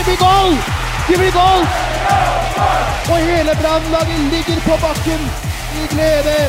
blir goal! Det blir goal! Og hele Brannlaget ligger på bakken i glede.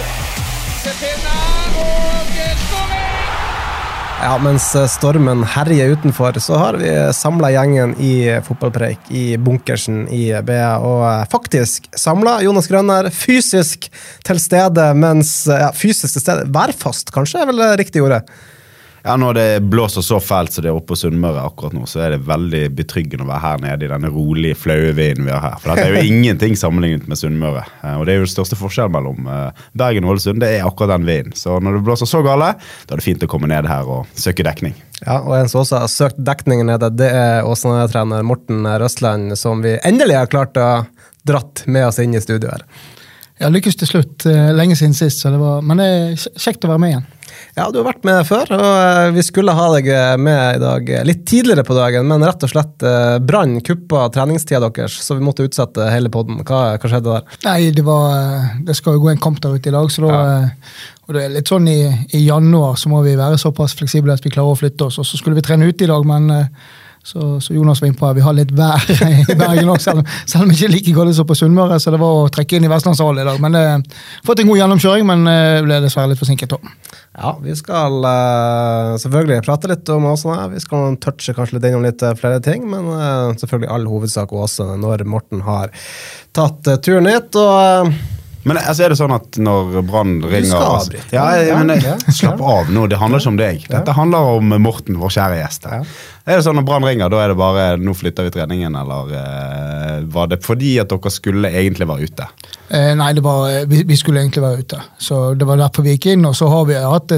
Ja, mens stormen herjer utenfor, så har vi samlet gjengen i fotballpreik i bunkersen i BA, og faktisk samlet Jonas Grønner fysisk til stede, fysisk til stede, værfast kanskje er vel det riktige ordet? Ja, når det blåser så fælt så det oppe på Sunnmøre akkurat nå, så er det veldig betryggende å være her nede i denne rolige, flaue vinden vi har her. For det er jo ingenting sammenlignet med Sunnmøre. Og det er jo det største forskjellen mellom Bergen og Ålesund, det er akkurat den vinden. Så når det blåser så gale, da er det fint å komme ned her og søke dekning. Ja, og en som også har søkt dekning nede, det er Åsane-trener Morten Røstland, som vi endelig har klart å dratt med oss inn i studio her. Ja, lykkes til slutt. Lenge siden sist, men det er kjekt å være med igjen. Ja, du har vært med før, og vi skulle ha deg med i dag litt tidligere på dagen, men rett og slett Brann kuppet treningstida deres, så vi måtte utsette hele podden. Hva skjedde der? Nei, det skal jo gå en kamp der ute i dag, så og det er litt sånn i januar så må vi være såpass fleksible at vi klarer å flytte oss, og så skulle vi trene ut i dag, men så Jonas var inn på at vi har litt vær i Bergen også, selv om vi ikke like godt så på Sunnmøre, så det var å trekke inn i Vestlandshallen i dag, men fått en god gjennomkjøring, men ble dessverre litt forsinket da. Ja, vi skal selvfølgelig prate litt om Åsane. Vi skal touche kanskje litt innom litt flere ting, men selvfølgelig all hovedsak Åsane når Morten har tatt turen hit. Men altså, er det sånn at når Brann ringer... Slapp av nå, det handler ikke om deg. Dette handler om Morten, vår kjære gjest. Ja. Er det sånn når Brann ringer, da er det bare nå flytter vi treningen, eller var det fordi at dere skulle egentlig være ute? Nei, vi skulle egentlig være ute. Så det var derfor vi gikk inn, og så har vi hatt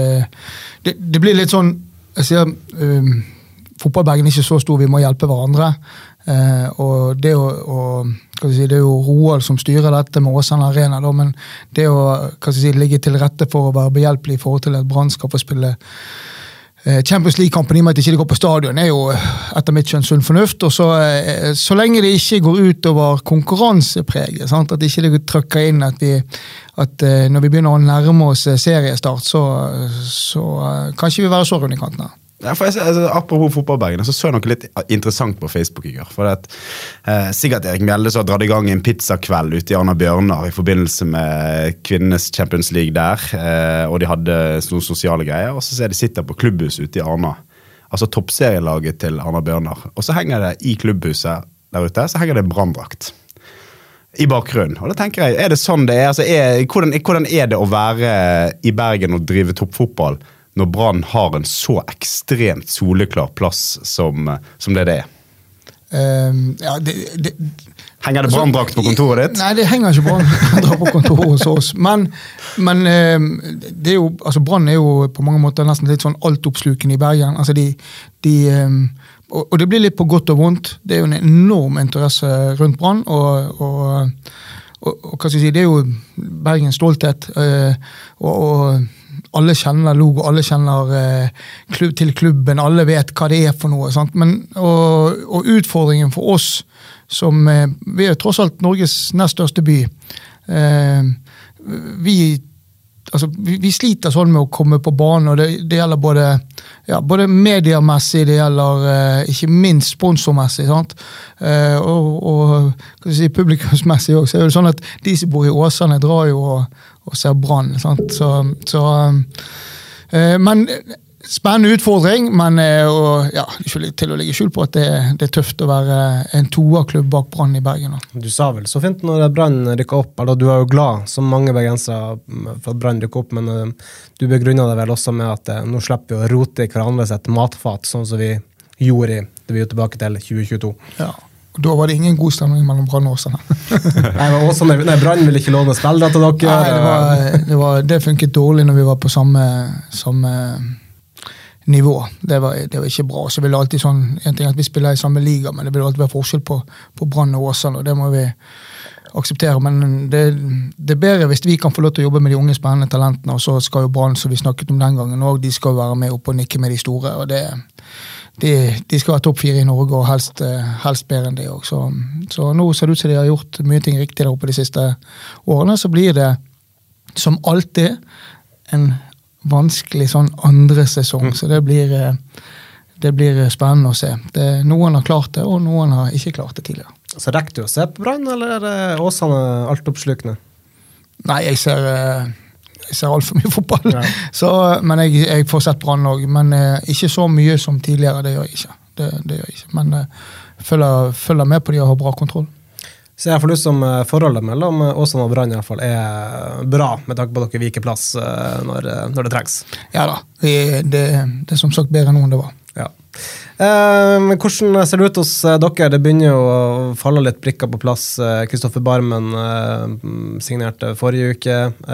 det blir litt sånn, jeg sier, fotballbergen er ikke så stor, vi må hjelpe hverandre. Og det det er jo Roald som styrer dette med Åsane Arena, da, men det å ligge til rette for å være behjelpelig i forhold til at Brann skal få spille Champions League-kampen i og med at de ikke går på stadion er jo etter mitt skjønn sunn fornuft, og så lenge det ikke går ut over konkurransepreget, sant? At ikke det trykker inn at når vi begynner å nærme oss seriestart, så kan ikke vi være så rundt i kanten her. Ja, for apropos fotballbergene, så jeg noe litt interessant på Facebook i går, for Sigurd Erik Mjelde så har dratt i gang en pizzakveld ute i Arna Bjørnar i forbindelse med kvinnenes Champions League der, og de hadde noen sosiale greier, og så ser de sitter på klubbhus ute i Arna, altså toppserielaget til Arna Bjørnar, og så henger det i klubbhuset der ute, så henger det en branndrakt i bakgrunnen, og da tenker jeg, er det sånn det er? Altså, hvordan er det å være i Bergen og drive toppfotball når Brann har en så ekstremt soleklar plass som det er? Henger det branndrakt på kontoret ditt? Nei, det henger ikke branndrakt på kontoret hos oss, men det er jo, altså Brann er jo på mange måter nesten litt sånn altoppslukende i Bergen, altså og det blir litt på godt og vondt, det er jo en enorm interesse rundt Brann, og hva skal jeg si, det er jo Bergens stolthet, og alle kjenner logo, alle kjenner til klubben, alle vet hva det er for noe, sant? Og utfordringen for oss, som vi er tross alt Norges nest største by, vi sliter sånn med å komme på banen, og det gjelder både mediamessig, det gjelder ikke minst sponsormessig, sant? Og kan du si, publikumsmessig også, så er det sånn at de som bor i Åsane drar jo og ser Brann, sant? Men spennende utfordring, men ikke til å legge skjul på at det er tøft å være en toerklubb bak Brann i Bergen. Du sa vel så fint når Brann rykket opp, eller du er jo glad som mange bergensere for at Brann rykket opp, men du begrunner det vel også med at nå slipper vi å rote i hverandre et matfat, sånn som vi gjorde det vi er tilbake til 2022. Ja. Da var det ingen god stemning mellom Brann og Åsane. Nei, Brann ville ikke låne spillere til dere. Nei, det funket dårlig når vi var på samme nivå. Det var ikke bra. Så vil det alltid sånn, en ting at vi spiller i samme liga, men det vil alltid være forskjell på Brann og Åsane, og det må vi akseptere. Men det er bedre hvis vi kan få lov til å jobbe med de unge spennende talentene, og så skal jo Brann, som vi snakket om den gangen, og de skal være med opp og nikke med de store, og de skal være topp 4 i Norge, og helst bedre enn det også. Så nå ser det ut som de har gjort mye ting riktig der oppe de siste årene, så blir det som alltid en vanskelig sånn andre sesong, så det blir det blir spennende å se. Noen har klart det, og noen har ikke klart det tidligere. Så rekker du å se på Brann, eller det Åsane alt oppslukende? Nei, jeg ser alt for mye fotball. Ja. Men jeg får sett Brann også, men ikke så mye som tidligere, det gjør jeg ikke. Det gjør jeg ikke, men følger med på de og har bra kontroll. Så jeg får lyst som forholdet mellom Åsane og Brann i hvert fall bra, med takk på dere viker plass når det trengs. Ja da, det er som sagt bedre enn noen det var. Ja. Hvordan ser det ut hos dere? Det begynner jo å falle litt brikker på plass. Kristoffer Barmen signerte forrige uke.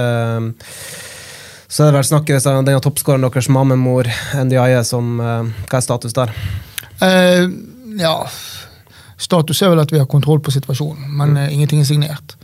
Så det vel snakkes om denne toppskåren deres mammemor, NDI, som hva status der? Ja, status vel at vi har kontroll på situasjonen, men ingenting signert.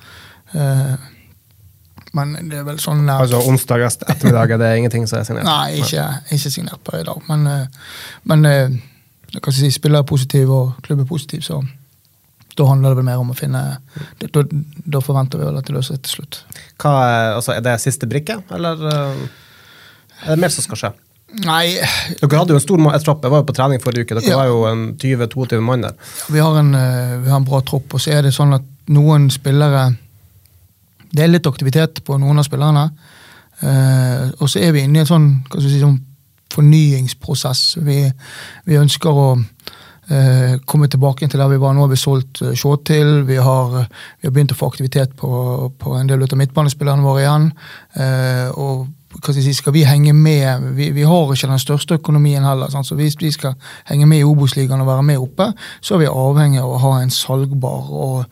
Men det vel sånn... Altså onsdag ettermiddag det ingenting som signert? Nei, ikke signert på i dag, men jeg kan si spiller positiv og klubb positiv, så da handler det vel mer om å finne... Da forventer vi vel at det løser til slutt. Altså, det siste brikke, eller det mer som skal skje? Nei. Dere hadde jo en stor tropp, jeg var jo på trening forrige uke, dere var jo en 20-22 mann der. Vi har en bra tropp, og så det sånn at noen spillere... Det litt aktivitet på noen av spillerne, og så vi inne i en sånn, sånn fornyingsprosess. Vi ønsker å komme tilbake til der vi var. Nå har vi solgt Sjåtil, vi har begynt å få aktivitet på en del av midtbanespillerne våre igjen, og skal vi henge med, vi har ikke den største økonomien heller, så hvis vi skal henge med i Obos-ligaen og være med oppe, så vi avhengig av å ha en salgbar og,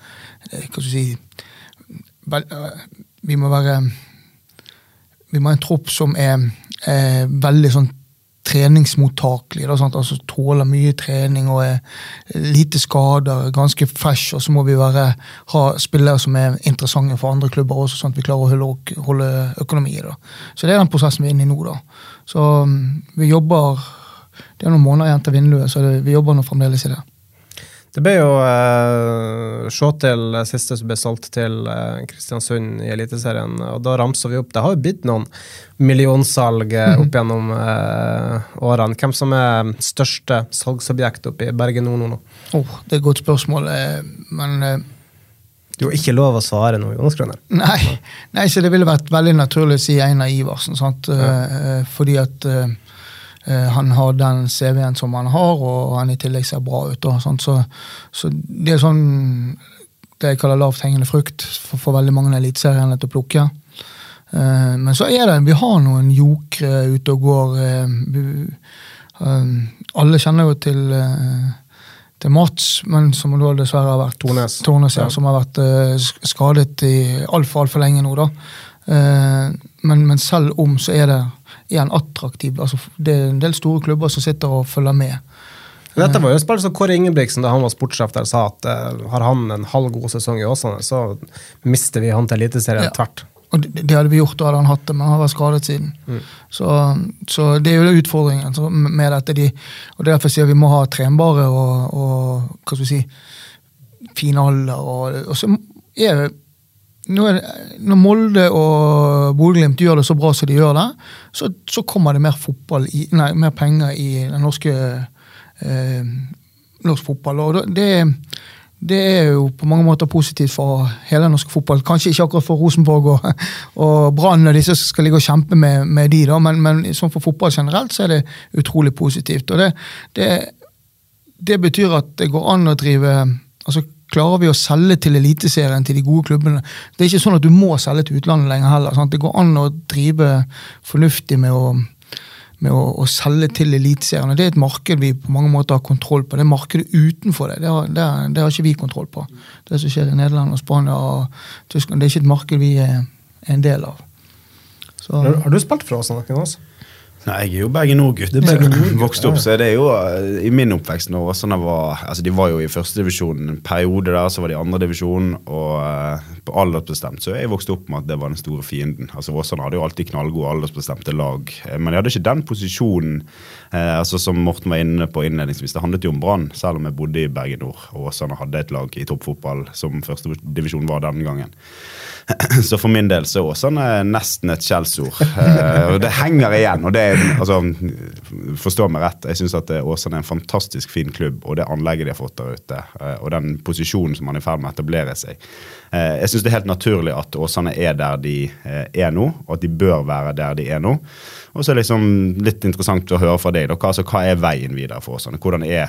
vi må ha en tropp som veldig sånn treningsmottakelig, altså tåler mye trening og lite skader, ganske fresh, og så må vi ha spillere som interessante for andre klubber også, sånn at vi klarer å holde økonomi i det. Så det den prosessen vi inne i nå da. Så vi jobber, det noen måneder igjen til vinduet, så vi jobber nå fremdeles i det. Det ble jo Sjåtil siste som ble solgt til Kristiansund i Eliteserien, og da ramser vi opp. Det har jo blitt noen millionsalg opp gjennom årene. Hvem som største salgsobjekt oppe i Bergen nå? Det et godt spørsmål, men... Det er jo ikke lov å svare noe, Jonas Grønner. Nei, så det ville vært veldig naturlig å si Einar Iversen, sant? Fordi at... han har den CV-en som han har, og han i tillegg ser bra ut. Så det sånn det jeg kaller lavt hengende frukt for veldig mange eliteseriene til å plukke. Men så det, vi har noen jokere ute og går. Alle kjenner jo til Mats, men som da dessverre har vært Tornes, ja, som har vært skadet i alt for lenge nå da. Men selv om så det en attraktiv, altså det en del store klubber som sitter og følger med. Dette var jo spørsmål som Kåre Ingebrigtsen, da han var sportssjef der, sa at har han en halvgod sesong i Åsane, så mister vi han til Eliteserien tvert. Og det hadde vi gjort, da hadde han hatt det, men han var skadet siden. Så det jo det utfordringen med dette. Og derfor sier vi må ha trenbare og hva skal vi si, fine alder, og så det når Molde og Bodø/Glimt gjør det så bra som de gjør det, så kommer det mer penger i den norsk fotball. Og det jo på mange måter positivt for hele norsk fotball. Kanskje ikke akkurat for Rosenborg og Brann og disse som skal ligge og kjempe med de, da, men sånn for fotball generelt så det utrolig positivt. Og det betyr at det går an å drive... altså klarer vi å selge til eliteserien, til de gode klubbene. Det ikke sånn at du må selge til utlandet lenger heller. Sant? Det går an å drive fornuftig med å selge til eliteserien. Og det et marked vi på mange måter har kontroll på. Det markedet utenfor det, det har ikke vi kontroll på. Det som skjer i Nederland og Spania og Tyskland, det ikke et marked vi en del av. Så. Har du spilt for oss, Jonas? Nei, jeg jo Bergen Nord-gutt. Vokste opp, så det jo i min oppvekst når Åsane var, altså de var jo i første divisjon en periode der, så var de i andre divisjon, og aldersbestemt, så jeg vokste opp med at det var den store fienden. Altså Åsane hadde jo alltid knallgode aldersbestemte lag, men jeg hadde ikke den posisjonen, altså som Morten var inne på innledningsvis. Det handlet jo om Brann, selv om jeg bodde i Bergen Nord, og Åsane hadde et lag i toppfotball som første divisjon var denne gangen. Så for min del så er Åsane nesten et skjellsord. Og det henger igjen, og det altså, forstå meg rett, jeg synes at Åsane er en fantastisk fin klubb, og det anlegget de har fått der ute, og den posisjonen som man er i ferd med å etablere seg. Jeg synes det er helt naturlig at Åsane er der de er nå, og at de bør være der de er nå. Og så er det liksom litt interessant å høre fra deg, altså, hva er veien videre for Åsane?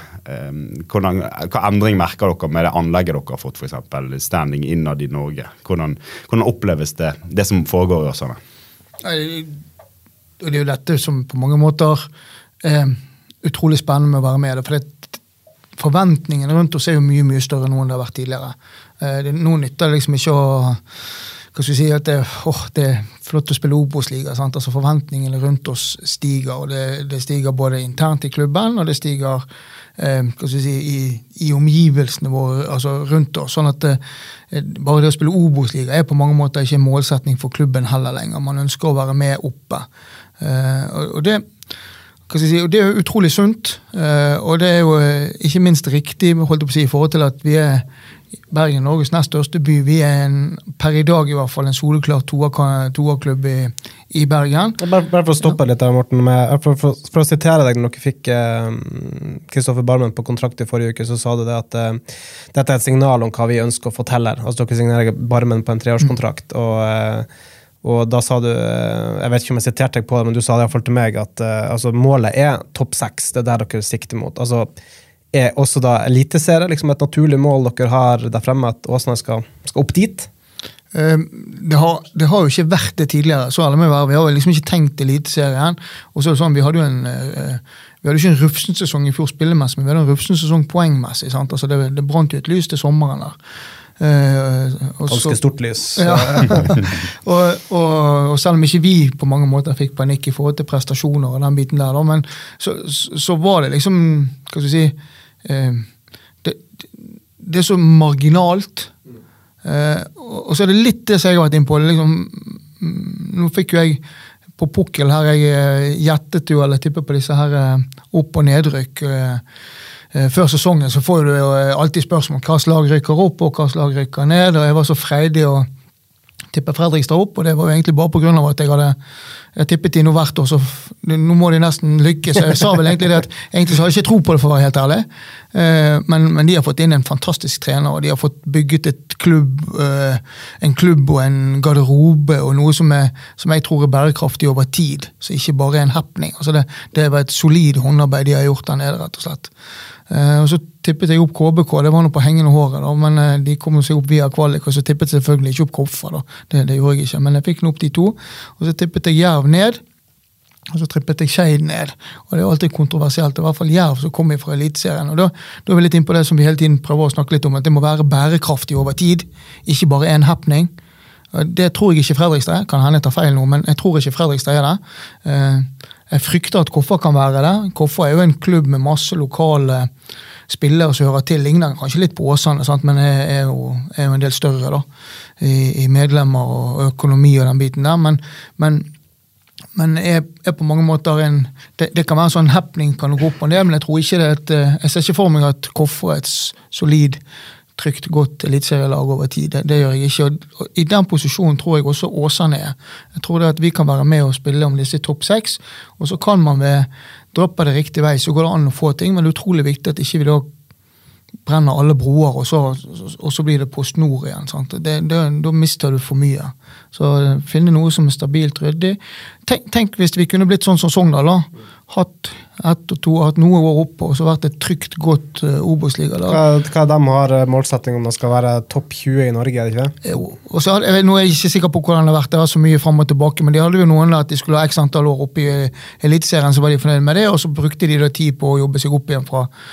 Hva endring merker dere med det anlegget dere har fått, for eksempel standing innad i Norge? Hvordan oppleves det som foregår i Åsane? Det er jo dette som på mange måter er utrolig spennende med å være med, for forventningene rundt oss er jo mye, mye større nå enn det har vært tidligere. Nå nytter det liksom ikke å hva skal vi si, at det er flott å spille Obos-liga, sant? Altså forventningene rundt oss stiger, og det stiger både internt i klubben, og det stiger hva skal vi si, i omgivelsene våre, altså rundt oss, sånn at bare det å spille Obos-liga er på mange måter ikke en målsetning for klubben heller lenger. Man ønsker å være med oppe. Og det og det er jo utrolig sunt, og det er jo ikke minst riktig, holdt jeg på å si, i forhold til at vi er Bergen, Norges nest største by. Vi er per i dag i hvert fall en soleklar toerklubb i Bergen. Bare for å stoppe litt der, Morten, for å sitere deg, når dere fikk Kristoffer Barmen på kontrakt i forrige uke, så sa du det at dette er et signal om hva vi ønsker å fortelle. Altså dere signerer Barmen på en 3-årskontrakt, og da sa du, jeg vet ikke om jeg siterte deg på det, men du sa det i hvert fall til meg, at altså, målet er topp 6, det er der dere sikter mot. Altså, er også da eliteserie liksom et naturlig mål dere har der fremme, at Åsane skal opp dit? Det har jo ikke vært det tidligere, så alle med være. Vi har jo liksom ikke tenkt eliteserien, og så er det sånn, vi hadde ikke en rufsensesong i fjor spillemessig, men vi hadde en rufsensesong poengmessig, sant? Altså det brant jo et lys til sommeren der. Ganske stort lys. Ja. og selv om ikke vi på mange måter fikk panikk i forhold til prestasjoner og den biten der, da, men så var det liksom, hva skal vi si, det er så marginalt, og så er det litt det som jeg har vært inn på, liksom, nå fikk jo jeg på pukkel her, jeg gjettet jo, eller tippet på disse her opp- og nedrykk, før sesongen så får du jo alltid spørsmål hva slag rykker opp og hva slag rykker ned, og jeg var så freidig å tippe Fredrikstad opp, og det var jo egentlig bare på grunn av at jeg tippet de nå hvert år, så nå må de nesten lykkes. Jeg sa vel egentlig det at egentlig så har jeg ikke tro på det for å være helt ærlig, men de har fått inn en fantastisk trener, og de har fått bygget en klubb og en garderobe, og noe som jeg tror er bærekraftig over tid, så ikke bare en happening. Altså det var et solid håndarbeid de har gjort der nede, rett og slett. Og så tippet jeg opp KBK, det var noe på hengende håret da, men de kom seg opp via kvalik, og så tippet jeg selvfølgelig ikke opp Koffa da, det gjorde jeg ikke, men jeg fikk nå opp de to, og så tippet jeg Jerv ned, og så trippet jeg Skeid ned, og det er alltid kontroversielt, i hvert fall Jerv som kom fra eliteserien, og da er vi litt inn på det som vi hele tiden prøver å snakke litt om, at det må være bærekraftig over tid, ikke bare en happening. Det tror jeg ikke Fredrikstad, kan hende ta feil nå, men jeg tror ikke Fredrikstad er det. Jeg frykter at Koffa kan være det. Koffa er jo en klubb med masse lokale spillere som hører til. Ligner kanskje litt på Åsane, sant? Men er jo en del større da, i medlemmer og økonomi og den biten der. Men er på mange måter det kan være sånn happening, kan gå opp og ned, men jeg tror ikke jeg ser ikke for meg at Koffa er et solid trygt godt eliteserielag over tid. Det gjør jeg ikke. Og i den posisjonen tror jeg også Åsane er. Jeg tror det at vi kan være med og spille om disse topp 6, og så kan man droppe det riktig vei, så går det an å få ting, men det er utrolig viktig at ikke vi da brenner alle broer, og så blir det på snor igjen. Sant? Da mister du for mye. Så finne noe som er stabilt ryddig. Tenk hvis vi kunne blitt sånn som Sogndal, da. Hatt 1 og 2, hatt noe år oppe, og så vært et trygt, godt Obos-liga. Hva de har målsetting om det skal være topp 20 i Norge, er det ikke det? Jo, og så nå er jeg ikke sikker på hvordan det har vært, det var så mye frem og tilbake, men de hadde jo noen at de skulle ha x antall år oppe i eliteserien, så var de fornøyd med det, og så brukte de da tid på å jobbe seg opp igjen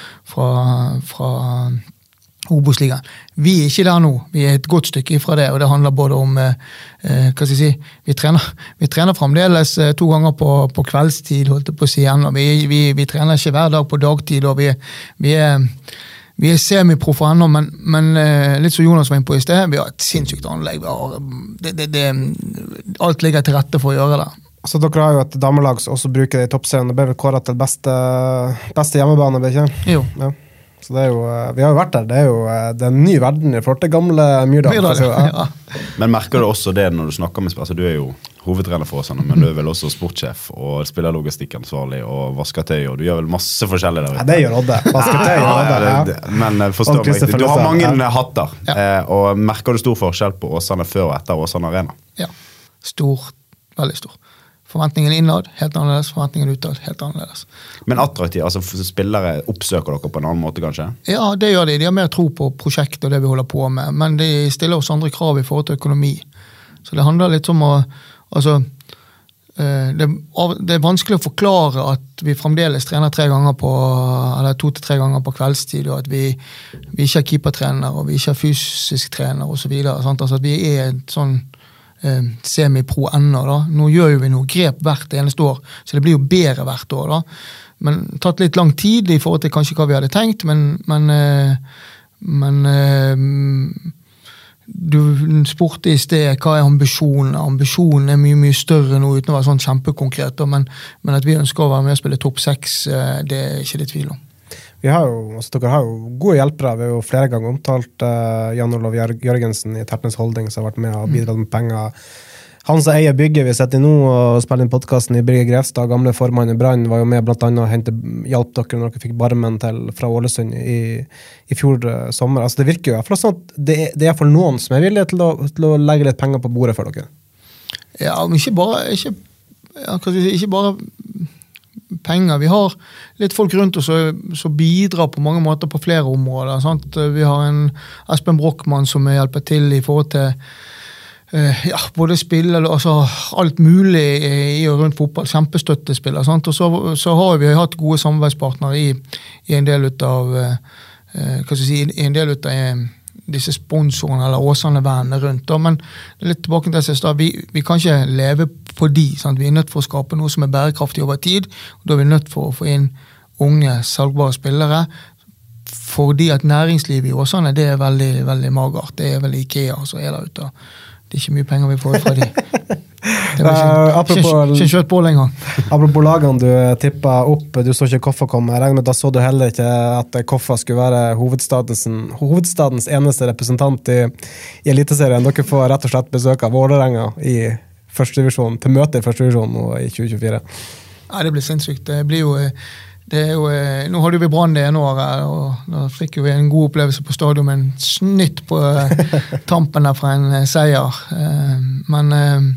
fra Obos-ligaen. Vi er ikke der nå, vi er et godt stykke ifra det, og det handler både om, hva skal jeg si, vi trener fremdeles 2 ganger på kveldstid, holdt jeg på å si igjen, og vi trener ikke hver dag på dagtid, og vi vi semiproffer ennå, men litt som Jonas var inne på i sted, vi har et sinnssykt anlegg. Alt ligger til rette for å gjøre det. Så dere har jo et damelag som også bruker det i toppserien. Det ble vel kåret til beste hjemmebane, ble ikke? Jo. Ja. Så det er jo, vi har jo vært der, det er jo en ny verden i forhold til gamle Myrdal. Ja. Men merker du også det når du snakker med altså, du er jo hovedtrener for oss, men du er vel også sportssjef og spillerlogistikkansvarlig og vasketøy, og du gjør vel masse forskjellig der ute. Ja, det gjør Odde. Vasketøy gjør Odde, Men forstår meg riktig, du har mange hatter, Ja. og merker du stor forskjell på Åsane før og etter Åsane Arena? Ja, stor, veldig stor. Forventningen innad, helt annerledes. Forventningen utad, helt annerledes. Men attraktiv, altså spillere oppsøker dere på en annen måte, kanskje? Ja, det gjør de. De har mer tro på prosjektet og det vi holder på med, men de stiller oss andre krav i forhold til økonomi. Så det handler litt om å, altså, det er vanskelig å forklare at vi fremdeles trener 2 til 3 ganger på kveldstid, og at vi ikke er keepertrener, og vi ikke er fysisk trener, og så videre. Altså at vi er et sånn semi-pro ennå da. Nå gjør jo vi noe grep hvert eneste år, så det blir jo bedre hvert år da. Men tatt litt lang tid i forhold til kanskje hva vi hadde tenkt, men du spurte i sted, hva er ambisjonen? Ambisjonen er mye større nå, uten å være sånn kjempekonkret, men at vi ønsker å være med og spille topp 6, det er ikke det tvil om. Dere har jo gode hjelpere. Vi har jo flere ganger omtalt Jan Olav Jørgensen i Tertnes Holding, som har vært med og bidratt med penger. Han som eier bygget vi setter nå og spiller inn podcasten i Birger Grevstad, gamle formann i Brann, var jo med blant annet og hjalp dere når dere fikk Barmen fra Ålesund i fjor sommer. Altså det virker jo, for sånn at det er i hvert fall noen som er villige til å legge litt penger på bordet for dere. Ja, men ikke bare penger. Vi har litt folk rundt oss som bidrar på mange måter på flere områder. Sant? Vi har en Espen Brockmann som hjelper til i forhold til både spill, altså alt mulig i og rundt fotball, kjempestøttespiller. Sant? Og så har vi hatt gode samarbeidspartnere i en del ut av disse sponsorene eller Åsane-vennene rundt. Men litt tilbake til det, vi kan ikke leve på de. Sant? Vi er nødt for å skape noe som er bærekraftig over tid, og da er vi nødt for å få inn unge, salgbare spillere, fordi at næringslivet i Åsane, det er veldig, veldig magert. Det er veldig IKEA, så er det ute. Det er ikke mye penger vi får fra de. Det var ikke kjørt på lenger. Apropos lagene du tippet opp, du så ikke Koffa komme. Jeg regner med da så du heller ikke at Koffa skulle være hovedstadens eneste representant i Eliteserien. Dere får rett og slett besøk av Vålerenga i første divisjon, til møte i første divisjon nå i 2024. Ja, det blir sinnssykt. Nå hadde vi Brann det en år, og da fikk vi en god opplevelse på stadion med en snytt på tampen der fra en seier. Men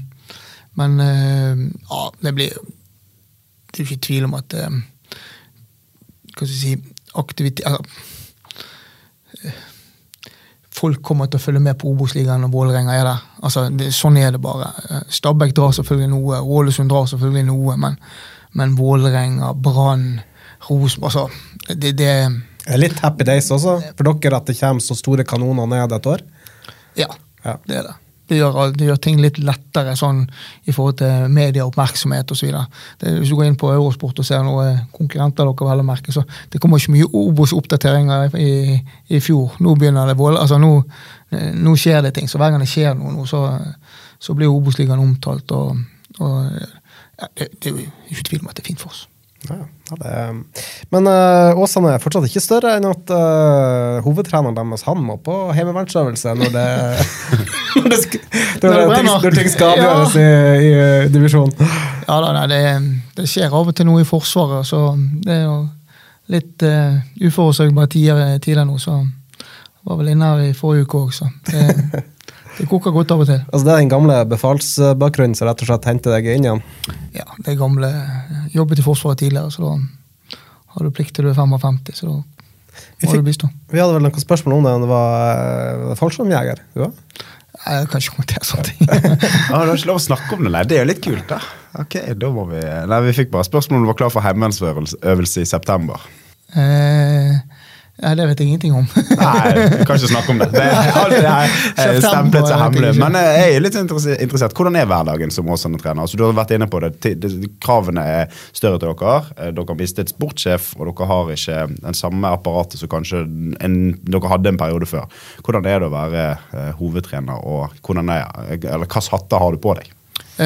det blir ikke tvil om at aktivitet folk kommer til å følge med på Obos-ligaen og Vålerenga er der. Altså, sånn er det bare. Stabæk drar selvfølgelig noe, Ålesund drar selvfølgelig noe, men Vålerenga, Brann, Rosenborg, altså, det er litt happy days også, for dere at det kommer så store kanoner ned et år? Ja, det er det. Det gjør ting litt lettere sånn, i forhold til medieoppmerksomhet og så videre. Hvis du går inn på Eurosport og ser noen konkurrenter dere vel å merke, så det kommer ikke mye Obos-oppdateringer i fjor. Nå begynner det altså nå skjer det ting, så hver gang det skjer noe, så blir Obos-ligaen omtalt, og det er jo ikke tvil om at det er fint for oss. Men Åsane er fortsatt ikke større enn at hovedtreneren deres, han må på heimevernsøvelse når ting skal avgjøres i divisjonen. Ja da, det skjer av og til noe i forsvaret, så det er jo litt uforutsigbare tider nå, så var vel inne her i forrige uke også. Det koker godt av og til. Altså det er den gamle befalsbakgrunnen som rett og slett henter deg inn igjen? Ja, det er gamle. Jobbet i forsvaret tidligere, så da har du plikt til du er 55, så da må du bistå. Vi hadde vel noen spørsmål om det var fallskjermjeger, du var? Jeg kan ikke kommentere sånne ting. Du har ikke lov å snakke om det, nei. Det er jo litt kult da. Ok, da må vi... Nei, vi fikk bare spørsmål om du var klar for heimevernsøvelse i september. Ja, det vet jeg ingenting om. Nei, vi kan ikke snakke om det. Alt det her stemplet seg hemmelig. Men jeg er litt interessert. Hvordan er hverdagen som Åsane-trener? Altså, du har vært inne på det. Kravene er større til dere. Dere har mistet sportssjef, og dere har ikke den samme apparatet som kanskje dere hadde en periode før. Hvordan er det å være hovedtrener, og hvilke hatter har du på deg?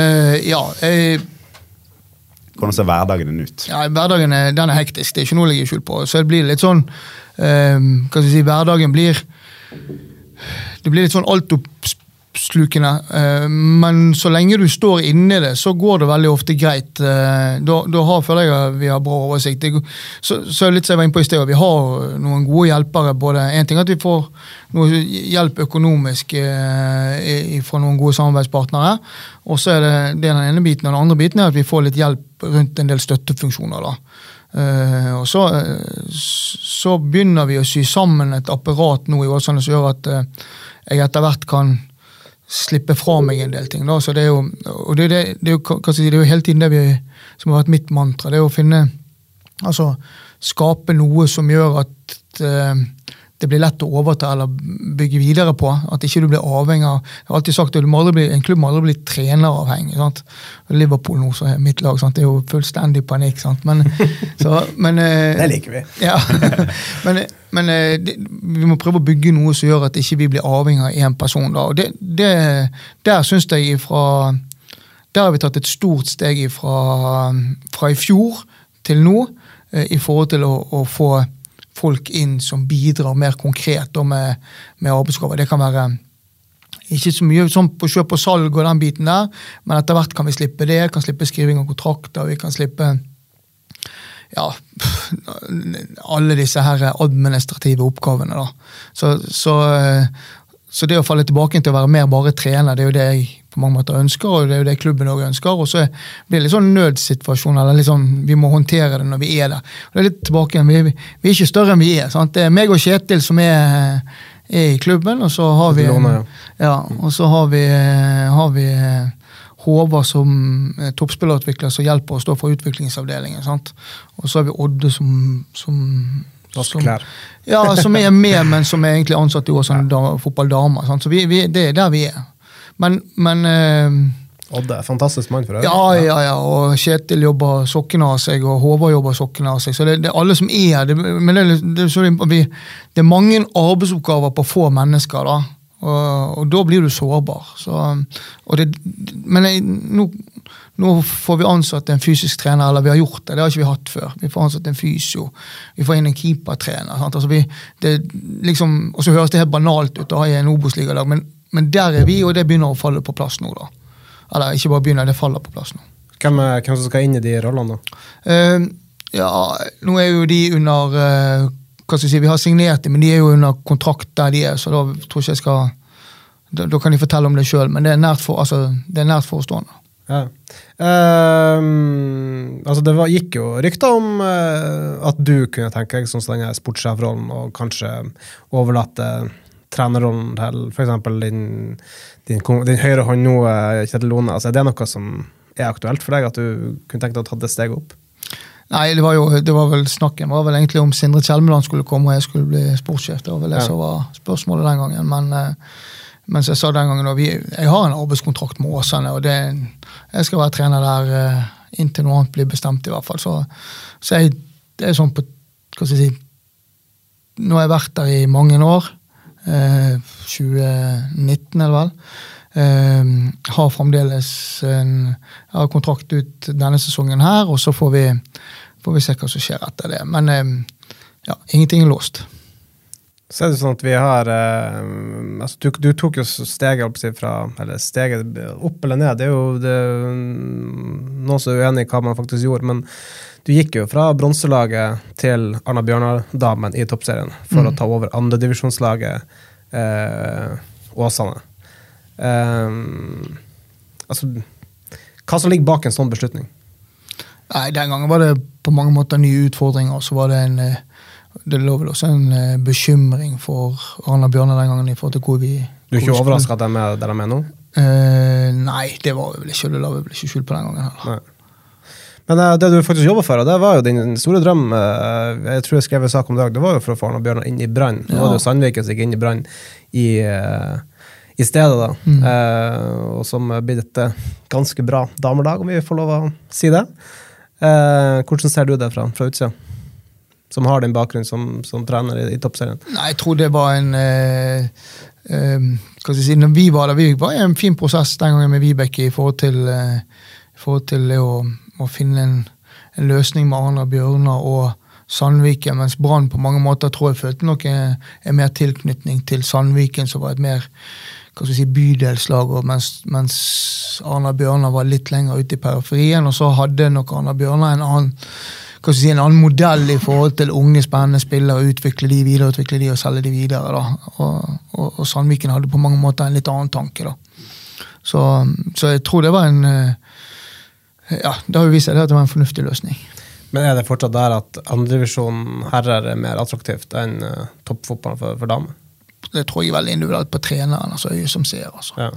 Hvordan ser hverdagen din ut? Ja, hverdagen den er hektisk. Det er ikke noe å legge skjul på. Så det blir litt sånn, hverdagen blir litt sånn altoppslukende. Men så lenge du står inne i det, så går det veldig ofte greit. Da føler jeg vi har bra oversikt. Så litt som jeg var inne på i sted, vi har noen gode hjelpere. Både en ting at vi får noe hjelp økonomisk fra noen gode samarbeidspartnere, og så er det den ene biten, og den andre biten er at vi får litt hjelp rundt en del støttefunksjoner da. Og så begynner vi å sy sammen et apparat nå i Åsane som gjør at jeg etter hvert kan slippe fra meg en del ting da. Så det er jo, og det er jo hele tiden det som har vært mitt mantra, det er å finne, altså skape noe som gjør at det blir lett å overta eller bygge videre på, at ikke du blir avhengig av, jeg har alltid sagt at en klubb må aldri bli treneravhengig, sant? Liverpool nå, så er mitt lag, sant? Det er jo fullstendig panikk, sant? Men det liker vi. Ja, men vi må prøve å bygge noe som gjør at ikke vi blir avhengig av en person da, og der synes jeg der har vi tatt et stort steg fra i fjor til nå, i forhold til å få folk inn som bidrar mer konkret med arbeidsoppgaver. Det kan være ikke så mye sånn på kjøp og salg og den biten der, men etter hvert kan vi slippe det, kan slippe skriving av kontrakter, vi kan slippe alle disse her administrative oppgavene da. Så det å falle tilbake til å være mer bare trener, det er jo det jeg på mange måter ønsker, og det er jo det klubben også ønsker, og så blir det litt sånn nødsituasjon, eller litt sånn, vi må håndtere det når vi er der. Og det er litt tilbake igjen, vi er ikke større enn vi er, sant? Det er meg og Kjetil som er i klubben, og så har vi og så har vi Håvard som toppspillerutvikler som hjelper oss for utviklingsavdelingen, sant? Og så har vi Odde som er med, men som er egentlig ansatt i Åsane fotballdamer, sant? Så det er der vi er. Men Odde er fantastisk mann for øvrig. Ja, og Kjetil jobber sokkene av seg, og Håvard jobber sokkene av seg, så det er alle som er her, men det er mange arbeidsoppgaver på få mennesker da, og da blir du sårbar. Men nå får vi ansatt en fysisk trener, eller vi har gjort det har ikke vi hatt før. Vi får ansatt en fysio, vi får inn en keepertrener, sant? Altså og så høres det helt banalt ut å ha i en Obos-ligalag, men der er vi, og det begynner å falle på plass nå da. Eller ikke bare begynner, det faller på plass nå. Hvem som skal inn i de rollene da? Nå er jo de under, vi har signert dem, men de er jo under kontrakt der de er, så da tror jeg skal, da kan de fortelle om det selv, men det er nært forestående. Ja. Altså det gikk jo rykter om at du kunne tenke deg sånn denne sportssjefrollen, og kanskje overlate trenerrollen til for eksempel din høyre hånd nå, Kjetil Lone. Altså, er det noe som er aktuelt for deg, at du kunne tenkt deg å ta det steget opp? Nei, det var vel snakken, det var vel egentlig om Sindre Kjelmeland skulle komme, og jeg skulle bli sportssjef. Det var vel det som var spørsmålet den gangen, men så jeg sa den gangen, jeg har en arbeidskontrakt med Åsane, og jeg skal være trener der inntil noe annet blir bestemt i hvert fall. Så det er sånn på, nå har jeg vært der i mange år, 2019 eller vel, har fremdeles har kontrakt ut denne sesongen her, og så får vi se hva som skjer etter det, men ingenting er låst. Så er det sånn at vi har altså du tok jo steget steget opp eller ned, det er jo noen som er uenig i hva man faktisk gjorde, men du gikk jo fra bronselaget til Arna Bjørnar-damen i toppserien for å ta over andre divisjonslaget Åsane. Altså, hva som ligger bak en sånn beslutning? Nei, den gangen var det på mange måter nye utfordringer, og så var det det lå vel også en bekymring for Arna Bjørnar den gangen i forhold til hvor vi... Du er ikke overrasket at de er med nå? Nei, det var vel ikke, det la vi vel ikke skyld på den gangen heller. Nei. Men det du faktisk jobbet for, og det var jo din store drøm, jeg tror jeg skrev en sak om det, det var jo for å få Arna Bjørnar inn i Brann. Nå var det jo Sandviken som gikk inn i Brann i stedet da, og som blir et ganske bra damerlag, om vi får lov å si det. Hvordan ser du det fra utsida? Som har den bakgrunnen som trener i toppserien? Nei, jeg tror det var en hva skal jeg si, når vi var der, vi var i en fin prosess den gangen med Vibeke i forhold til å finne en løsning med Arna Bjørnar og Sandviken, mens Brann på mange måter tror jeg følte nok en mer tilknytning til Sandviken, som var et mer hva skal jeg si, bydelslag, og mens Arna Bjørnar var litt lenger ute i periferien, og så hadde nok Arna Bjørnar en annen modell i forhold til unge, spennende spillere, utvikle de og selge de videre. Da. Og Sandviken hadde på mange måter en litt annen tanke. Da. Så jeg tror det var det har jo vist seg at det var en fornuftig løsning. Men er det fortsatt der at andredivisjon herrer er mer attraktivt enn toppfotball for damer? Det tror jeg er veldig individuelt på treneren, altså øye som ser. Altså. Ja.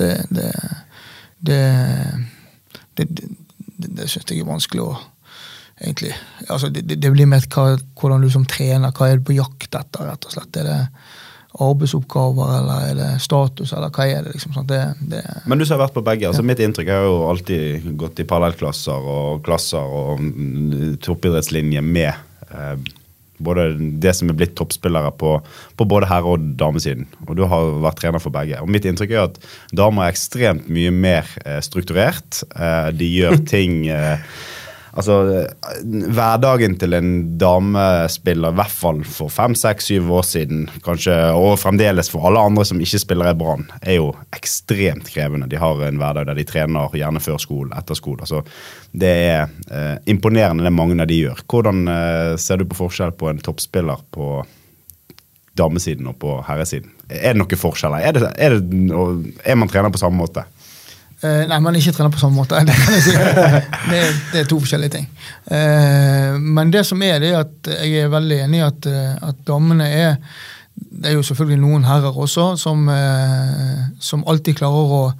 Det synes jeg er vanskelig å egentlig, altså det blir med hvordan du som trener, hva er det på jakt etter, rett og slett, er det arbeidsoppgaver, eller er det status, eller hva er det liksom, sånn, Men du har vært på begge, altså mitt inntrykk har jo alltid gått i parallellklasser og klasser og toppidrettslinje med både det som er blitt toppspillere på både herre- og damesiden, og du har vært trener for begge, og mitt inntrykk er at damer er ekstremt mye mer strukturert, de gjør ting altså, hverdagen til en damespiller, i hvert fall for 5, 6, 7 år siden, kanskje, og fremdeles for alle andre som ikke spiller i Brann, er jo ekstremt krevende. De har en hverdag der de trener gjerne før skole, etter skole. Altså, det er imponerende det mange av de gjør. Hvordan ser du på forskjell på en toppspiller på damesiden og på herresiden? Er det noen forskjeller? Er man trener på samme måte? Nei, man ikke trener på samme måte, det kan jeg si. Det er 2 forskjellige ting. Men det som er at jeg er veldig enig i at damene det er jo selvfølgelig noen herrer også, som alltid klarer å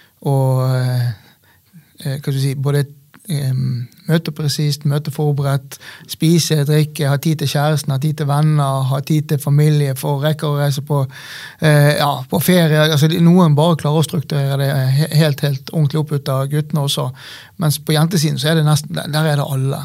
hva skal du si, både møte presist, møte forberedt, spise, drikke, ha tid til kjæresten, ha tid til venner, ha tid til familie, for rekke å reise på ferie. Altså, noen bare klarer å strukturere det helt ordentlig opp ut av guttene også. Mens på jentesiden så er det nesten, der er det alle.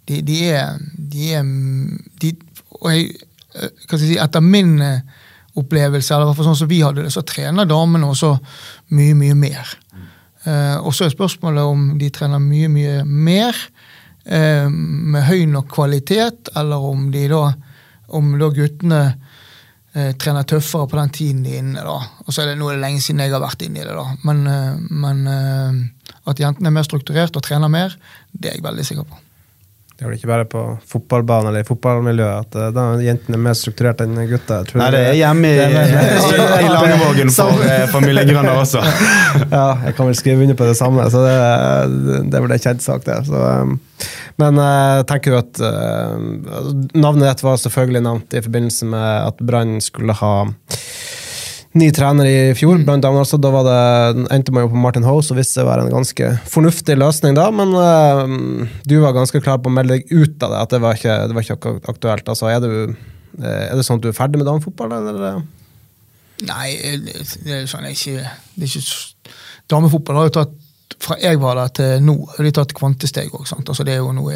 Og jeg, hva skal jeg si, etter min opplevelse, eller i hvert fall sånn som vi hadde det, så trener damene også mye mer. Og så er spørsmålet om de trener mye mer med høy nok kvalitet, eller om da guttene trener tøffere på den tiden de er inne da. Og så er det noe lenge siden jeg har vært inne i det da. Men at jentene er mer strukturert og trener mer, det er jeg veldig sikker på. Det er vel ikke bare på fotballbanen eller i fotballmiljøet at jentene er mer strukturert enn gutter. Nei, det er hjemme i Langevågen for familiegrønner også. Ja, jeg kan vel skrive under på det samme, så det er vel en kjent sak det. Så, men tenker du at navnet ditt var selvfølgelig nevnt i forbindelse med at Brann skulle ha ny trener i fjor, blant annet altså, da endte man jo på Martin Hose, og visste det var en ganske fornuftig løsning da, men du var ganske klar på å melde deg ut av det, at det var ikke aktuelt. Altså, er det sånn at du er ferdig med damefotball, eller? Nei, det er sånn, det er ikke damefotball har jo tatt, fra jeg var der til nå, har de tatt kvantesteg også, sant? Altså, det er jo noe,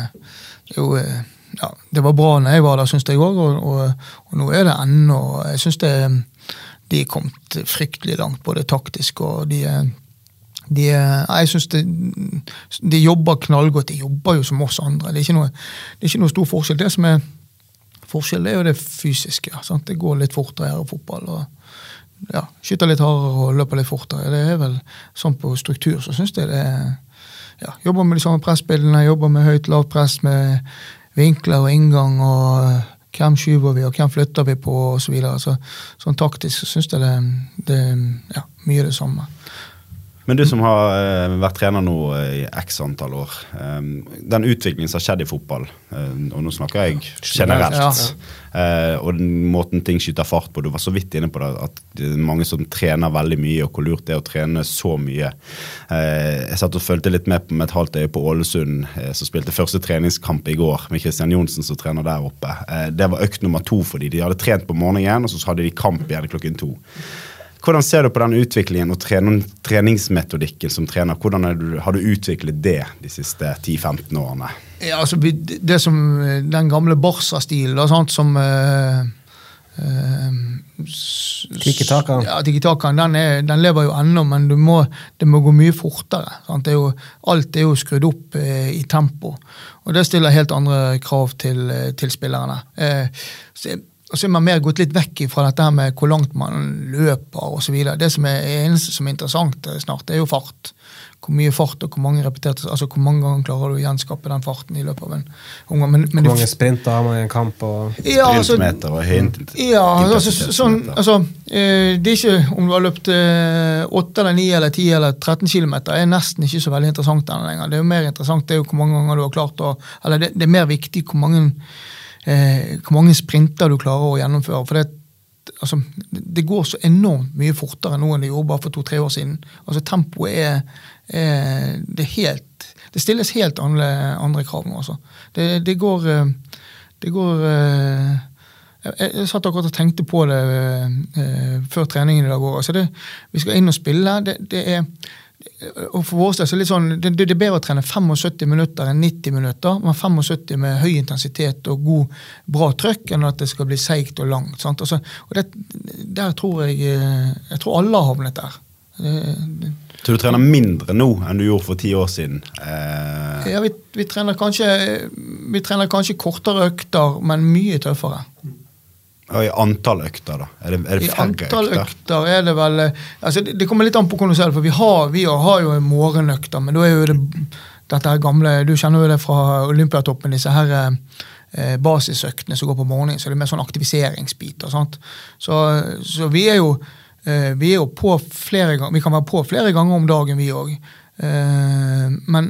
det var bra når jeg var der, synes jeg også, og nå er det enda, jeg synes de er kommet fryktelig langt, både taktisk, og jeg synes de jobber knallgodt, de jobber jo som oss andre, det er ikke noe stor forskjell, det som er forskjell, det er jo det fysiske, sant? Det går litt fortere her i fotball, og skyter litt hardere og løper litt fortere, det er vel sånn på struktur, så synes jeg jobber med de samme pressbildene, jobber med høyt, lavt press, med vinkler og inngang, og hvem skyver vi, og hvem flytter vi på, og så videre. Så, sånn taktisk så synes jeg det er mye det samme. Men du som har vært trener nå i x antall år, den utviklingen som har skjedd i fotball, og nå snakker jeg generelt, og den måten ting skyter fart på, du var så vidt inne på det, at det er mange som trener veldig mye, og hvor lurt det er å trene så mye. Jeg satt og følte litt med et halvt øye på Ålesund, som spilte første treningskamp i går, med Christian Johnsen som trener der oppe. Det var økt nummer 2 for de hadde trent på morgenen, og så hadde de kamp igjen klokken 2. Hvordan ser du på den utviklingen og treningsmetodikken som trener? Hvordan har du utviklet det de siste 10-15 årene? Ja, altså, det som den gamle Barca-stilen, som Tiki-taka. Ja, Tiki-taka, den lever jo ennå, men det må gå mye fortere. Sant? Alt er jo skrudd opp i tempo, og det stiller helt andre krav til spillerne. Og så er man mer gått litt vekk fra dette her med hvor langt man løper og så videre. Det som eneste som er interessant snart, det er jo fart. Hvor mye fart og hvor mange repeterte, altså hvor mange ganger klarer du å gjenskape den farten i løpet av en omgang. Hvor mange sprinter har man i en kamp? Og sprintmeter og helt det er ikke om du har løpt 8 eller 9 eller 10 eller 13 kilometer, er nesten ikke så veldig interessant denne lenger. Det er jo mer interessant, det er jo hvor mange ganger du har klart å, eller det er mer viktig hvor mange sprinter du klarer å gjennomføre, for det går så enormt mye fortere nå enn det gjorde bare for 2-3 år siden. Altså tempoet det stilles helt andre krav nå, altså. Det går jeg satt akkurat og tenkte på det før treningen i dag også. Altså vi skal inn og spille, og for vår del så er det litt sånn, det er bedre å trene 75 minutter enn 90 minutter, men 75 med høy intensitet og bra trøkk enn at det skal bli seigt og langt, sant? Altså, og der tror jeg tror alle har havnet der. Så du trener mindre nå enn du gjorde for 10 år siden? Ja, vi trener kanskje kortere økter, men mye tøffere. Og i antall økter da? Er det færre økter? I antall økter er det vel, altså det kommer litt an på hvordan du ser det, for vi har jo en morgenøkter, men da er jo dette her gamle, du kjenner jo det fra Olympiatoppen, disse her basisøktene som går på morgenen, så det er mer sånn aktiviseringsbiter, sant? Så vi er jo på flere ganger, vi kan være på flere ganger om dagen vi også,